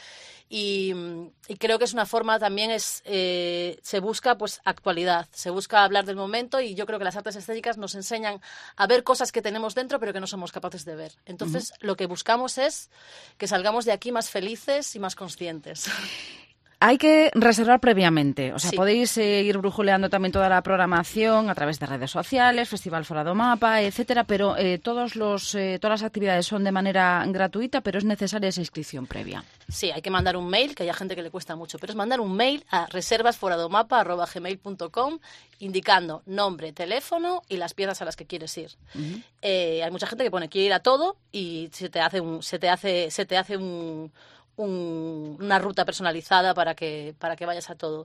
y, y creo que es una forma también, es eh, se busca pues actualidad, se busca hablar del momento, y yo creo que las artes escénicas nos enseñan a ver cosas que tenemos dentro pero que no somos capaces de ver. Entonces, uh-huh. lo que buscamos es que salgamos de aquí más felices y más conscientes. Hay que reservar previamente, o sea, sí. podéis eh, ir brujuleando también toda la programación a través de redes sociales, Festival Fora do Mapa, etcétera, pero eh, todos los, eh, todas las actividades son de manera gratuita, pero es necesaria esa inscripción previa. Sí, hay que mandar un mail, que hay gente que le cuesta mucho, pero es mandar un mail a reservas fora do mapa arroba gmail punto com indicando nombre, teléfono y las piezas a las que quieres ir. Uh-huh. Eh, hay mucha gente que pone quiere ir a todo y se te hace un, se te hace, se te hace un Un, una ruta personalizada para que para que vayas a todo.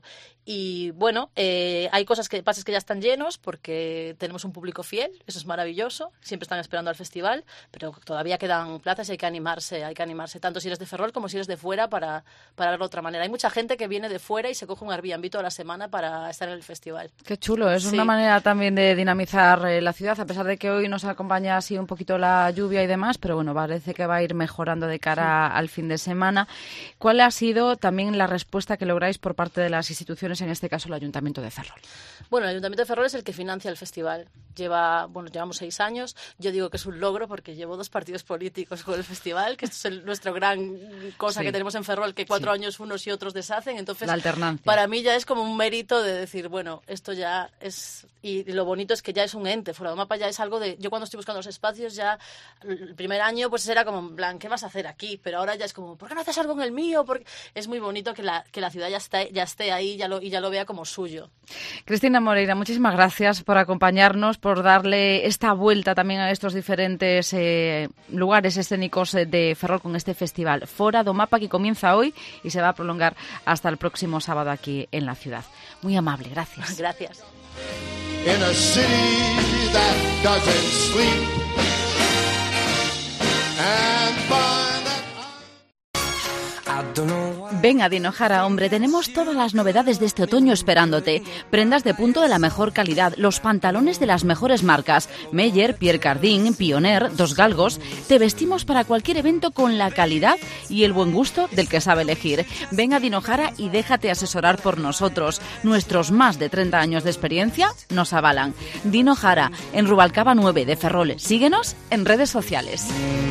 Y bueno, eh, hay cosas que pases que ya están llenos porque tenemos un público fiel, eso es maravilloso, siempre están esperando al festival, pero todavía quedan plazas y hay que animarse, hay que animarse, tanto si eres de Ferrol como si eres de fuera, para, para verlo de otra manera. Hay mucha gente que viene de fuera y se coge un Airbnb toda la semana para estar en el festival. Qué chulo, es sí. una manera también de dinamizar eh, la ciudad, a pesar de que hoy nos acompaña así un poquito la lluvia y demás, pero bueno, parece que va a ir mejorando de cara sí. al fin de semana. ¿Cuál ha sido también la respuesta que lográis por parte de las instituciones, en este caso el Ayuntamiento de Ferrol? Bueno, el Ayuntamiento de Ferrol es el que financia el festival. Lleva, bueno, llevamos seis años. Yo digo que es un logro porque llevo dos partidos políticos con el festival, que esto es el, nuestro gran cosa sí. que tenemos en Ferrol, que cuatro sí. años unos y otros deshacen. Entonces, la alternancia. Para mí ya es como un mérito de decir, bueno, esto ya es... Y lo bonito es que ya es un ente. Fora do Mapa ya es algo de... Yo cuando estoy buscando los espacios ya... El primer año pues era como, en plan, ¿qué vas a hacer aquí? Pero ahora ya es como, ¿por qué no haces algo en el mío? Porque es muy bonito que la, que la ciudad ya esté, ya esté ahí ya lo, y ya lo vea como suyo. Cristina Moreira, muchísimas gracias por acompañarnos, por darle esta vuelta también a estos diferentes eh, lugares escénicos de Ferrol con este festival Fora do Mapa, que comienza hoy y se va a prolongar hasta el próximo sábado aquí en la ciudad. Muy amable, gracias. Gracias. In a city that doesn't sleep and by that Ven a Dinojara, hombre, tenemos todas las novedades de este otoño esperándote. Prendas de punto de la mejor calidad, los pantalones de las mejores marcas, Meyer, Pierre Cardin, Pioneer, Dos Galgos. Te vestimos para cualquier evento con la calidad y el buen gusto del que sabe elegir. Ven a Dinojara y déjate asesorar por nosotros. Nuestros más de treinta años de experiencia nos avalan. Dinojara, en Rubalcaba nueve de Ferrol. Síguenos en redes sociales.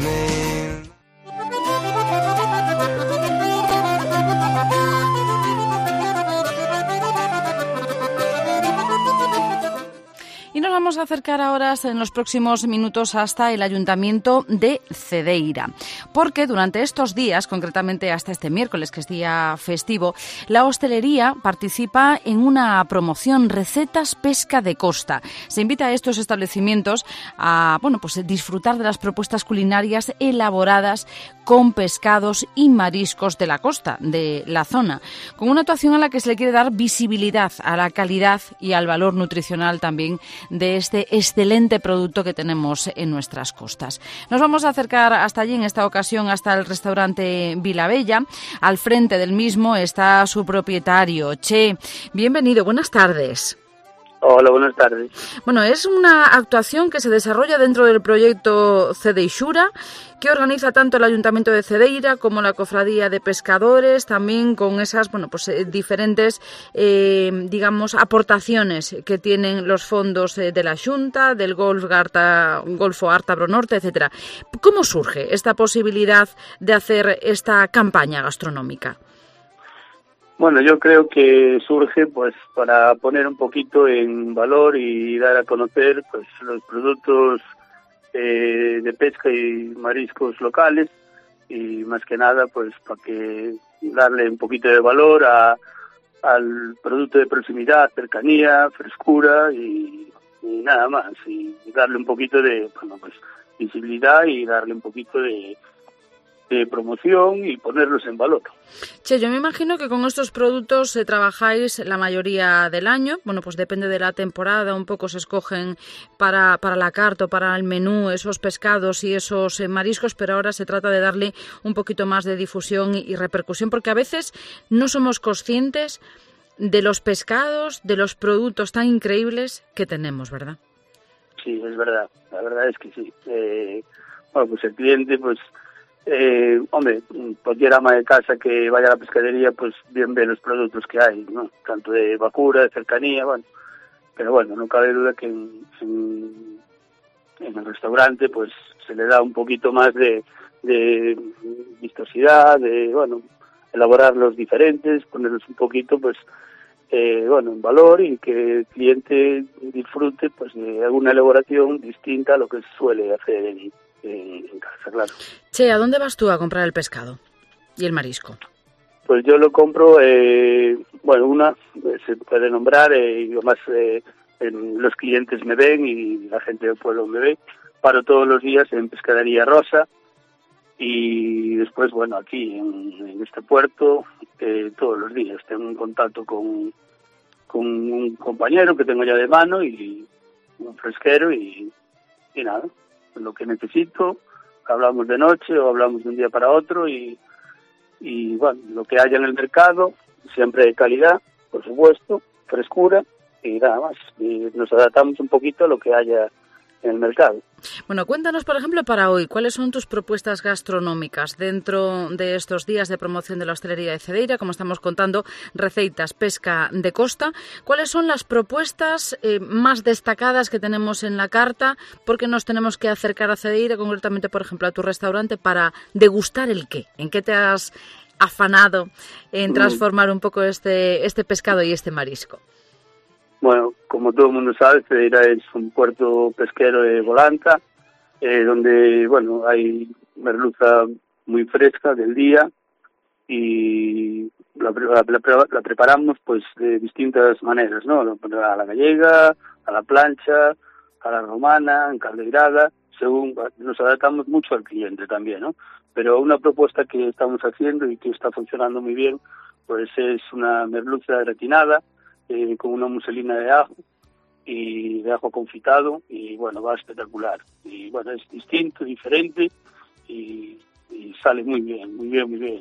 Y nos vamos a acercar ahora en los próximos minutos hasta el Ayuntamiento de Cedeira, porque durante estos días, concretamente hasta este miércoles, que es día festivo, la hostelería participa en una promoción Recetas Pesca de Costa. Se invita a estos establecimientos a bueno, pues disfrutar de las propuestas culinarias elaboradas con pescados y mariscos de la costa, de la zona, con una actuación a la que se le quiere dar visibilidad a la calidad y al valor nutricional también de este excelente producto que tenemos en nuestras costas. Nos vamos a acercar hasta allí, en esta ocasión, hasta el restaurante Vilabella. Al frente del mismo está su propietario, Che. Bienvenido, buenas tardes. Hola, buenas tardes. Bueno, es una actuación que se desarrolla dentro del proyecto Cedeixura, que organiza tanto el Ayuntamiento de Cedeira como la Cofradía de Pescadores, también con esas, bueno, pues eh, diferentes, eh, digamos, aportaciones que tienen los fondos eh, de la Xunta, del Golf Garta, Golfo Ártabro Norte, etcétera. ¿Cómo surge esta posibilidad de hacer esta campaña gastronómica? Bueno, yo creo que surge pues para poner un poquito en valor y dar a conocer pues los productos eh, de pesca y mariscos locales, y más que nada pues para que darle un poquito de valor a al producto de proximidad, cercanía, frescura y, y nada más, y darle un poquito de bueno pues visibilidad y darle un poquito de de promoción y ponerlos en valor. Che, yo me imagino que con estos productos eh, trabajáis la mayoría del año. Bueno, pues depende de la temporada, un poco se escogen para, para la carta o para el menú esos pescados y esos eh, mariscos, pero ahora se trata de darle un poquito más de difusión y, y repercusión, porque a veces no somos conscientes de los pescados, de los productos tan increíbles que tenemos, ¿verdad? Sí, es verdad, la verdad es que sí. Eh, bueno, pues el cliente, pues Eh, hombre, cualquier ama de casa que vaya a la pescadería, pues bien ve los productos que hay, ¿no? Tanto de vacura, de cercanía, bueno. Pero bueno, no cabe duda que en, en, en el restaurante, pues se le da un poquito más de, de vistosidad, de, bueno, elaborarlos diferentes, ponerlos un poquito, pues, eh, bueno, en valor, y que el cliente disfrute, pues, de alguna elaboración distinta a lo que suele hacer en en casa, claro. Che, ¿a dónde vas tú a comprar el pescado y el marisco? Pues yo lo compro, eh, bueno, una se puede nombrar, eh, y además eh, en, los clientes me ven y la gente del pueblo me ve. Paro todos los días en Pescadería Rosa y después, bueno, aquí en, en este puerto eh, todos los días tengo un contacto con, con un compañero que tengo ya de mano y un fresquero y, y nada. Lo que necesito, hablamos de noche o hablamos de un día para otro y, y bueno, lo que haya en el mercado, siempre de calidad, por supuesto, frescura y nada más. Y nos adaptamos un poquito a lo que haya en el mercado. Bueno, cuéntanos, por ejemplo, para hoy, ¿cuáles son tus propuestas gastronómicas dentro de estos días de promoción de la hostelería de Cedeira? Como estamos contando, receitas pesca de costa. ¿Cuáles son las propuestas eh, más destacadas que tenemos en la carta? Porque nos tenemos que acercar a Cedeira, concretamente, por ejemplo, a tu restaurante, para degustar el qué. ¿En qué te has afanado en transformar un poco este, este pescado y este marisco? Bueno, como todo el mundo sabe, Cedeira es un puerto pesquero de Volanta, eh, donde, bueno, hay merluza muy fresca del día y la, la, la, la preparamos pues de distintas maneras, ¿no? A la gallega, a la plancha, a la romana, en caldeirada, según nos adaptamos mucho al cliente también, ¿no? Pero una propuesta que estamos haciendo y que está funcionando muy bien, pues es una merluza gratinada, Eh, con una muselina de ajo y de ajo confitado y bueno, va espectacular y bueno, es distinto, diferente y, y sale muy bien, muy bien, muy bien.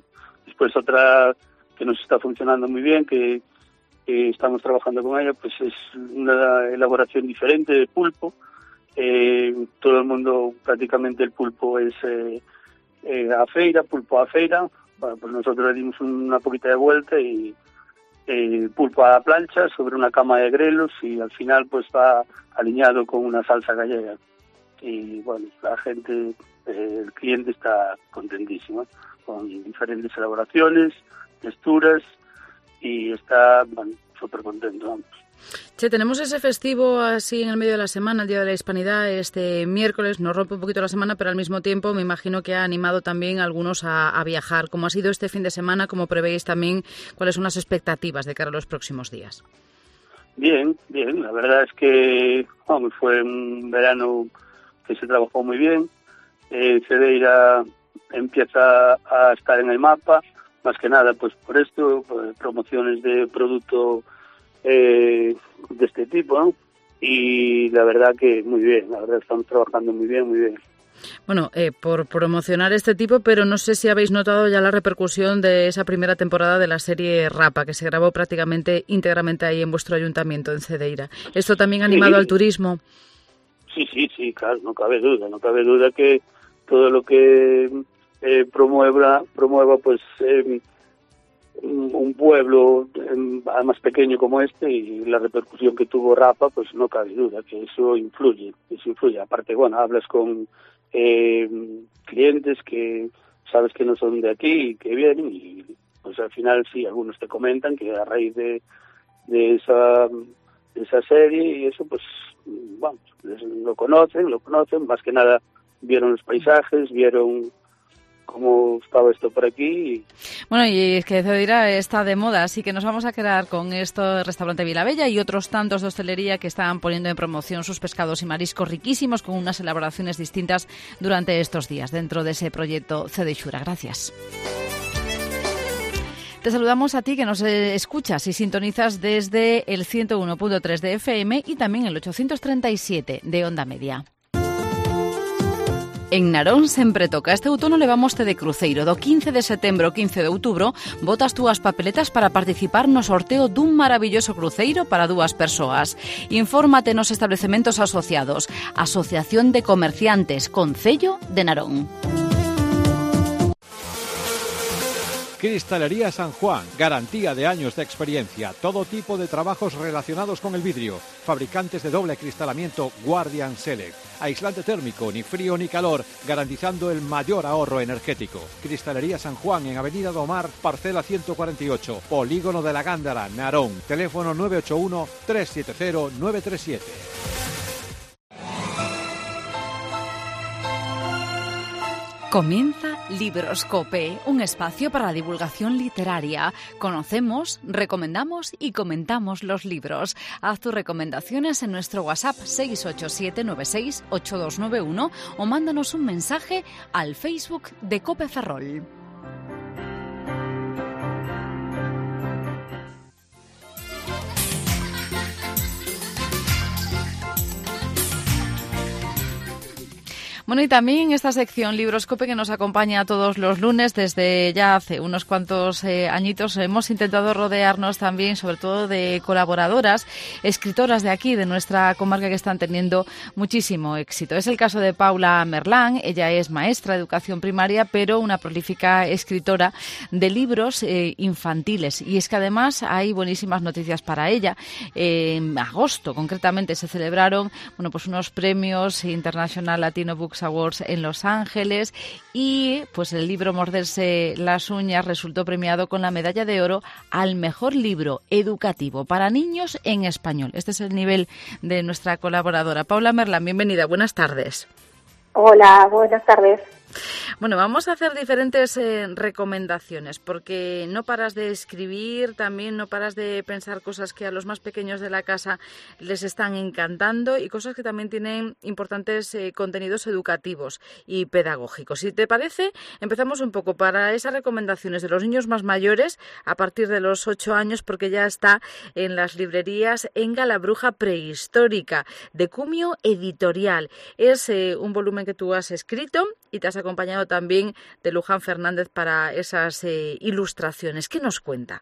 Después otra que nos está funcionando muy bien, que, que estamos trabajando con ella, pues es una elaboración diferente de pulpo. Eh, todo el mundo, prácticamente el pulpo es eh, eh, a feira, pulpo a feira. Bueno, pues nosotros le dimos una poquita de vuelta y eh, pulpo a la plancha sobre una cama de grelos y al final pues va alineado con una salsa gallega. Y bueno, la gente, eh, el cliente está contentísimo, ¿eh? Con diferentes elaboraciones, texturas y está bueno, súper contento, vamos. Che, tenemos ese festivo así en el medio de la semana, el Día de la Hispanidad, este miércoles, nos rompe un poquito la semana, pero al mismo tiempo me imagino que ha animado también a algunos a, a viajar. ¿Cómo ha sido este fin de semana? ¿Cómo prevéis también cuáles son las expectativas de cara a los próximos días? Bien, bien, la verdad es que vamos, fue un verano que se trabajó muy bien. eh, Cedeira empieza a estar en el mapa, más que nada pues por esto, pues, promociones de producto eh, de este tipo, ¿no? Y la verdad que muy bien, la verdad estamos trabajando muy bien, muy bien. Bueno, eh, por promocionar este tipo, pero no sé si habéis notado ya la repercusión de esa primera temporada de la serie Rapa, que se grabó prácticamente íntegramente ahí en vuestro ayuntamiento, en Cedeira. ¿Esto también ha animado sí. al turismo? Sí, sí, sí, claro, no cabe duda, no cabe duda que todo lo que eh, promueva, promueva pues eh, un pueblo eh, más pequeño como este y la repercusión que tuvo Rapa, pues no cabe duda que eso influye, eso influye. Aparte, bueno, hablas con eh, clientes que sabes que no son de aquí y que vienen y pues al final sí, algunos te comentan que a raíz de, de esa de esa serie y eso pues vamos, lo conocen, lo conocen, más que nada vieron los paisajes, vieron cómo estaba esto por aquí. Y... Bueno, y es que Cedeira está de moda, así que nos vamos a quedar con esto del restaurante Vilabella y otros tantos de hostelería que están poniendo en promoción sus pescados y mariscos riquísimos con unas elaboraciones distintas durante estos días dentro de ese proyecto Cedeixura. Gracias. Te saludamos a ti que nos escuchas y sintonizas desde el ciento uno punto tres de F M y también el ochocientos treinta y siete de Onda Media. En Narón sempre toca. Este outono levamos de cruceiro. Do quince de setembro ao quince de outubro botas túas papeletas para participar no sorteo dun maravilloso cruceiro para dúas persoas. Infórmate nos establecementos asociados. Asociación de Comerciantes Concello de Narón. Cristalería San Juan, garantía de años de experiencia, todo tipo de trabajos relacionados con el vidrio, fabricantes de doble acristalamiento Guardian Select, aislante térmico, ni frío ni calor, garantizando el mayor ahorro energético. Cristalería San Juan en Avenida do Mar, parcela ciento cuarenta y ocho, Polígono de la Gándara, Narón, teléfono nueve ocho uno, tres siete cero, nueve tres siete. Comienza Libroscope, un espacio para la divulgación literaria. Conocemos, recomendamos y comentamos los libros. Haz tus recomendaciones en nuestro WhatsApp seis ocho siete nueve seis ocho dos nueve uno o mándanos un mensaje al Facebook de Cope Ferrol. Bueno, y también esta sección Libroscope que nos acompaña todos los lunes desde ya hace unos cuantos eh, añitos. Hemos intentado rodearnos también, sobre todo, de colaboradoras, escritoras de aquí, de nuestra comarca, que están teniendo muchísimo éxito. Es el caso de Paula Merlán. Ella es maestra de educación primaria, pero una prolífica escritora de libros eh, infantiles. Y es que además hay buenísimas noticias para ella. Eh, en agosto, concretamente, se celebraron bueno, pues unos premios International Latino Book Awards en Los Ángeles y pues el libro Morderse las uñas resultó premiado con la medalla de oro al mejor libro educativo para niños en español. Este es el nivel de nuestra colaboradora. Paula Merlán, bienvenida, buenas tardes. Hola, buenas tardes. Bueno, vamos a hacer diferentes eh, recomendaciones porque no paras de escribir, también no paras de pensar cosas que a los más pequeños de la casa les están encantando y cosas que también tienen importantes eh, contenidos educativos y pedagógicos. Si te parece, empezamos un poco para esas recomendaciones de los niños más mayores a partir de los ocho años porque ya está en las librerías Enga la bruja prehistórica de Cumio Editorial. Es eh, un volumen que tú has escrito y te has acompañado también de Luján Fernández para esas eh, ilustraciones. ¿Qué nos cuenta?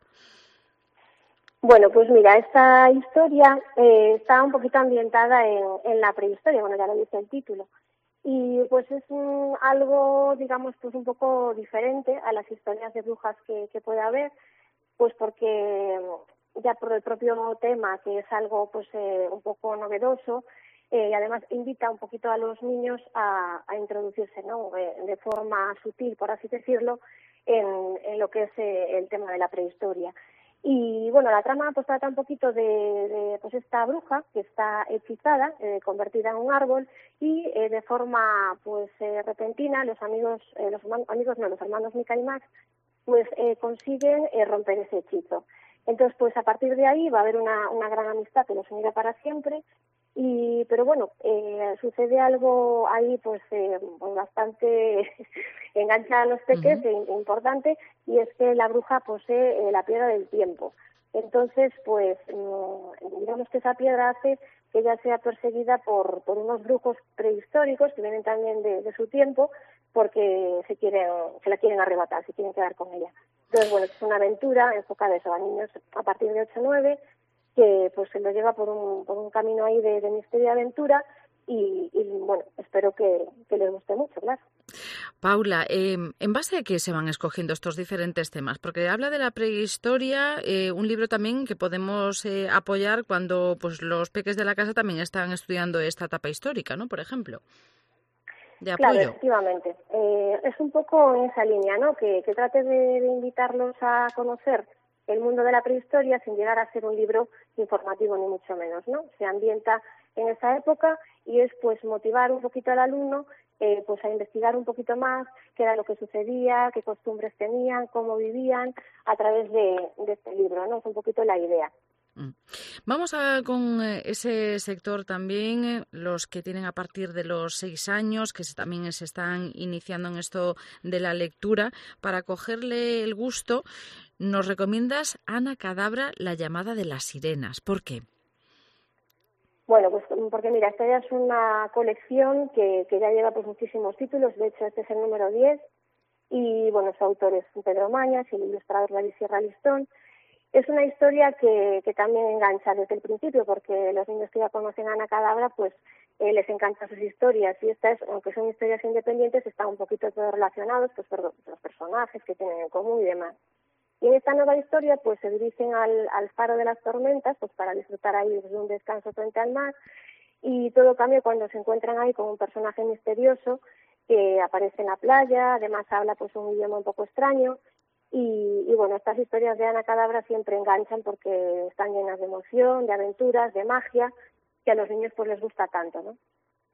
Bueno, pues mira, esta historia eh, está un poquito ambientada en, en la prehistoria, bueno, ya lo dice el título. Y pues es un, algo, digamos, pues un poco diferente a las historias de brujas que, que puede haber, pues porque ya por el propio tema, que es algo pues eh, un poco novedoso, eh, y además invita un poquito a los niños a, a introducirse, ¿no?, eh, de forma sutil, por así decirlo, en, en lo que es eh, el tema de la prehistoria. Y bueno, la trama pues trata un poquito de, de pues esta bruja que está hechizada, eh, convertida en un árbol, y eh, de forma pues eh, repentina los amigos, eh, los amigos no, los hermanos Mica y Max, pues eh, consiguen eh, romper ese hechizo. Entonces pues a partir de ahí va a haber una, una gran amistad que los unirá para siempre. Y pero bueno, eh, sucede algo ahí pues, eh, pues bastante engancha a los peques, uh-huh. e importante, y es que la bruja posee eh, la piedra del tiempo. Entonces pues mm, digamos que esa piedra hace que ella sea perseguida por, por unos brujos prehistóricos que vienen también de, de su tiempo, porque se quieren, se la quieren arrebatar, se quieren quedar con ella. Entonces bueno, es una aventura enfocada eso, a niños a partir de ocho o nueve, que pues se lo lleva por un, por un camino ahí de, de misterio y aventura, y, y bueno, espero que, que les guste mucho, claro. Paula, eh, ¿en base a qué se van escogiendo estos diferentes temas? Porque habla de la prehistoria, eh, un libro también que podemos eh, apoyar cuando pues los peques de la casa también están estudiando esta etapa histórica, ¿no?, por ejemplo. De apoyo. Claro, efectivamente. Eh, es un poco en esa línea, ¿no?, que, que trate de, de invitarlos a conocer el mundo de la prehistoria sin llegar a ser un libro informativo ni mucho menos, ¿no? Se ambienta en esa época y es pues motivar un poquito al alumno eh, pues a investigar un poquito más qué era lo que sucedía, qué costumbres tenían, cómo vivían a través de, de este libro, ¿no? Es un poquito la idea. Vamos a con ese sector también, los que tienen a partir de los seis años, que también se están iniciando en esto de la lectura. Para cogerle el gusto, nos recomiendas Ana Cadabra, La llamada de las sirenas. ¿Por qué? Bueno, pues porque mira, esta ya es una colección que, que ya lleva pues muchísimos títulos. De hecho, este es el número diez, y bueno, su autor es Pedro Mañas y el ilustrador David Sierra Listón. Es una historia que, que también engancha desde el principio, porque los niños que ya conocen a Ana Cadabra, pues eh, les encantan sus historias, y estas, aunque son historias independientes, están un poquito todos relacionados pues por los personajes que tienen en común y demás. Y en esta nueva historia pues se dirigen al, al Faro de las Tormentas, pues para disfrutar ahí de un descanso frente al mar, y todo cambia cuando se encuentran ahí con un personaje misterioso que aparece en la playa, además habla pues un idioma un poco extraño. Y, y bueno, estas historias de Ana Cadabra siempre enganchan porque están llenas de emoción, de aventuras, de magia, que a los niños pues les gusta tanto, ¿no?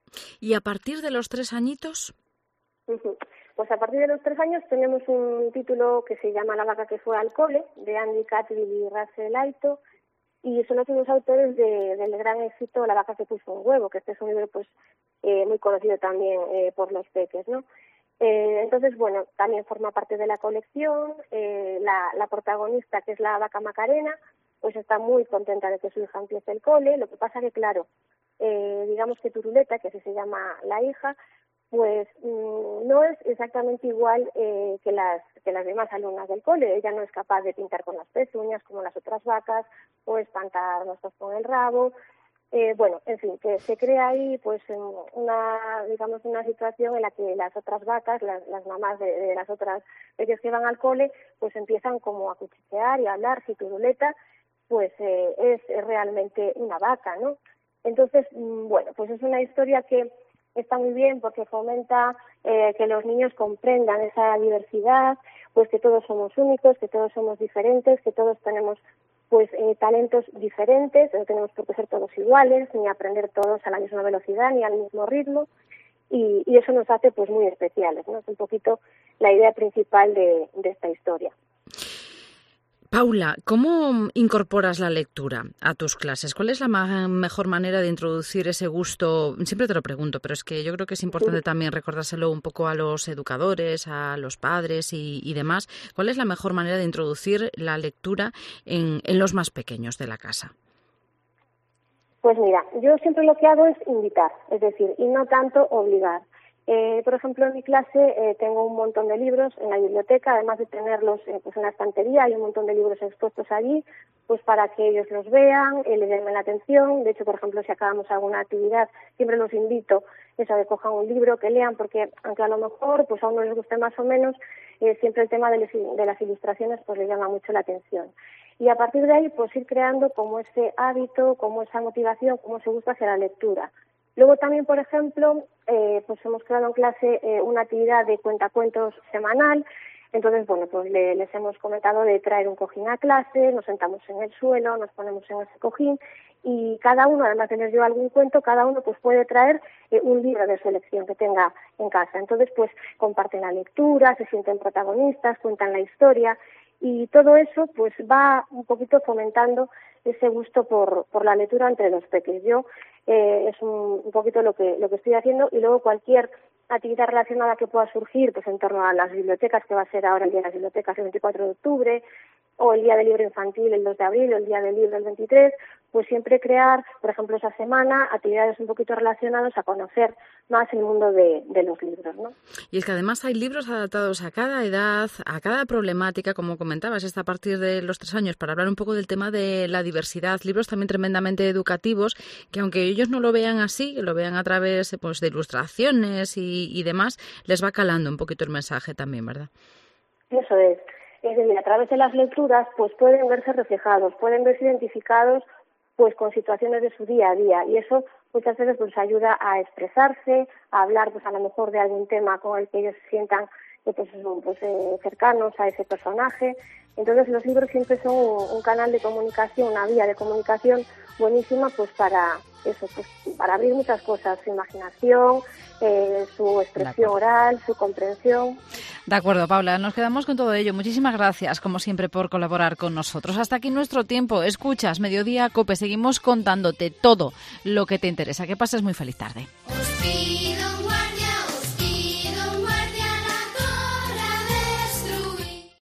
¿Y a partir de los tres añitos? Uh-huh. Pues a partir de los tres años tenemos un título que se llama La vaca que fue al cole, de Andy Catwill y Russell Aito, y son los unos autores de, del gran éxito La vaca que puso un huevo, que este es un libro pues eh, muy conocido también eh, por los peques, ¿no? Eh, entonces, bueno, también forma parte de la colección. Eh, la, la protagonista, que es la vaca Macarena, pues está muy contenta de que su hija empiece el cole. Lo que pasa que, claro, eh, digamos que Turuleta, que así se llama la hija, pues mmm, no es exactamente igual eh, que las que las demás alumnas del cole. Ella no es capaz de pintar con las pezuñas como las otras vacas, o espantar moscas con el rabo. Eh, bueno, en fin, que se crea ahí pues una, digamos, una situación en la que las otras vacas, las, las mamás de, de las otras peques que van al cole, pues empiezan como a cuchichear y a hablar. Si Turuleta, pues eh, es, es realmente una vaca, ¿no? Entonces, bueno, pues es una historia que está muy bien porque fomenta eh, que los niños comprendan esa diversidad, pues que todos somos únicos, que todos somos diferentes, que todos tenemos pues eh, talentos diferentes, no tenemos por qué ser todos iguales, ni aprender todos a la misma velocidad, ni al mismo ritmo, y, y eso nos hace pues muy especiales, ¿no? Es un poquito la idea principal de, de esta historia. Paula, ¿cómo incorporas la lectura a tus clases? ¿Cuál es la ma- mejor manera de introducir ese gusto? Siempre te lo pregunto, pero es que yo creo que es importante también recordárselo un poco a los educadores, a los padres y, y demás. ¿Cuál es la mejor manera de introducir la lectura en, en los más pequeños de la casa? Pues mira, yo siempre lo que hago es invitar, es decir, y no tanto obligar. Eh, por ejemplo, en mi clase eh, tengo un montón de libros en la biblioteca, además de tenerlos eh, pues en la estantería, hay un montón de libros expuestos allí, pues para que ellos los vean, eh, le den la atención. De hecho, por ejemplo, si acabamos alguna actividad, siempre los invito eso, a que cojan un libro, que lean, porque aunque a lo mejor pues a uno les guste más o menos, eh, siempre el tema de, les, de las ilustraciones pues le llama mucho la atención. Y a partir de ahí, pues ir creando como ese hábito, como esa motivación, como ese gusto hacia la lectura. Luego también, por ejemplo, eh, pues hemos creado en clase eh, una actividad de cuentacuentos semanal. Entonces, bueno, pues le, les hemos comentado de traer un cojín a clase, nos sentamos en el suelo, nos ponemos en ese cojín y cada uno, además de leer yo algún cuento, cada uno pues puede traer eh, un libro de su elección que tenga en casa. Entonces, pues comparten la lectura, se sienten protagonistas, cuentan la historia y todo eso pues va un poquito fomentando ese gusto por, por la lectura entre los peques. Yo eh, es un, un poquito lo que, lo que estoy haciendo y luego cualquier actividad relacionada que pueda surgir pues en torno a las bibliotecas, que va a ser ahora el Día de las Bibliotecas el veinticuatro de octubre, o el Día del Libro Infantil el dos de abril, o el Día del Libro el veintitrés, pues siempre crear, por ejemplo, esa semana, actividades un poquito relacionadas a conocer más el mundo de, de los libros, ¿no? Y es que además hay libros adaptados a cada edad, a cada problemática, como comentabas, esta a partir de los tres años, para hablar un poco del tema de la diversidad, libros también tremendamente educativos, que aunque ellos no lo vean así, lo vean a través pues, de ilustraciones y, y demás, les va calando un poquito el mensaje también, ¿verdad? Eso es. Es decir, a través de las lecturas pues pueden verse reflejados, pueden verse identificados pues con situaciones de su día a día y eso muchas veces pues ayuda a expresarse, a hablar pues a lo mejor de algún tema con el que ellos se sientan pues, pues eh, cercanos a ese personaje. Entonces los libros siempre son un, un canal de comunicación, una vía de comunicación buenísima pues para eso, pues para abrir muchas cosas, su imaginación, eh, su expresión oral, su comprensión. De acuerdo, Paula, nos quedamos con todo ello. Muchísimas gracias, como siempre, por colaborar con nosotros. Hasta aquí nuestro tiempo. Escuchas Mediodía Cope. Seguimos contándote todo lo que te interesa. Que pases muy feliz tarde.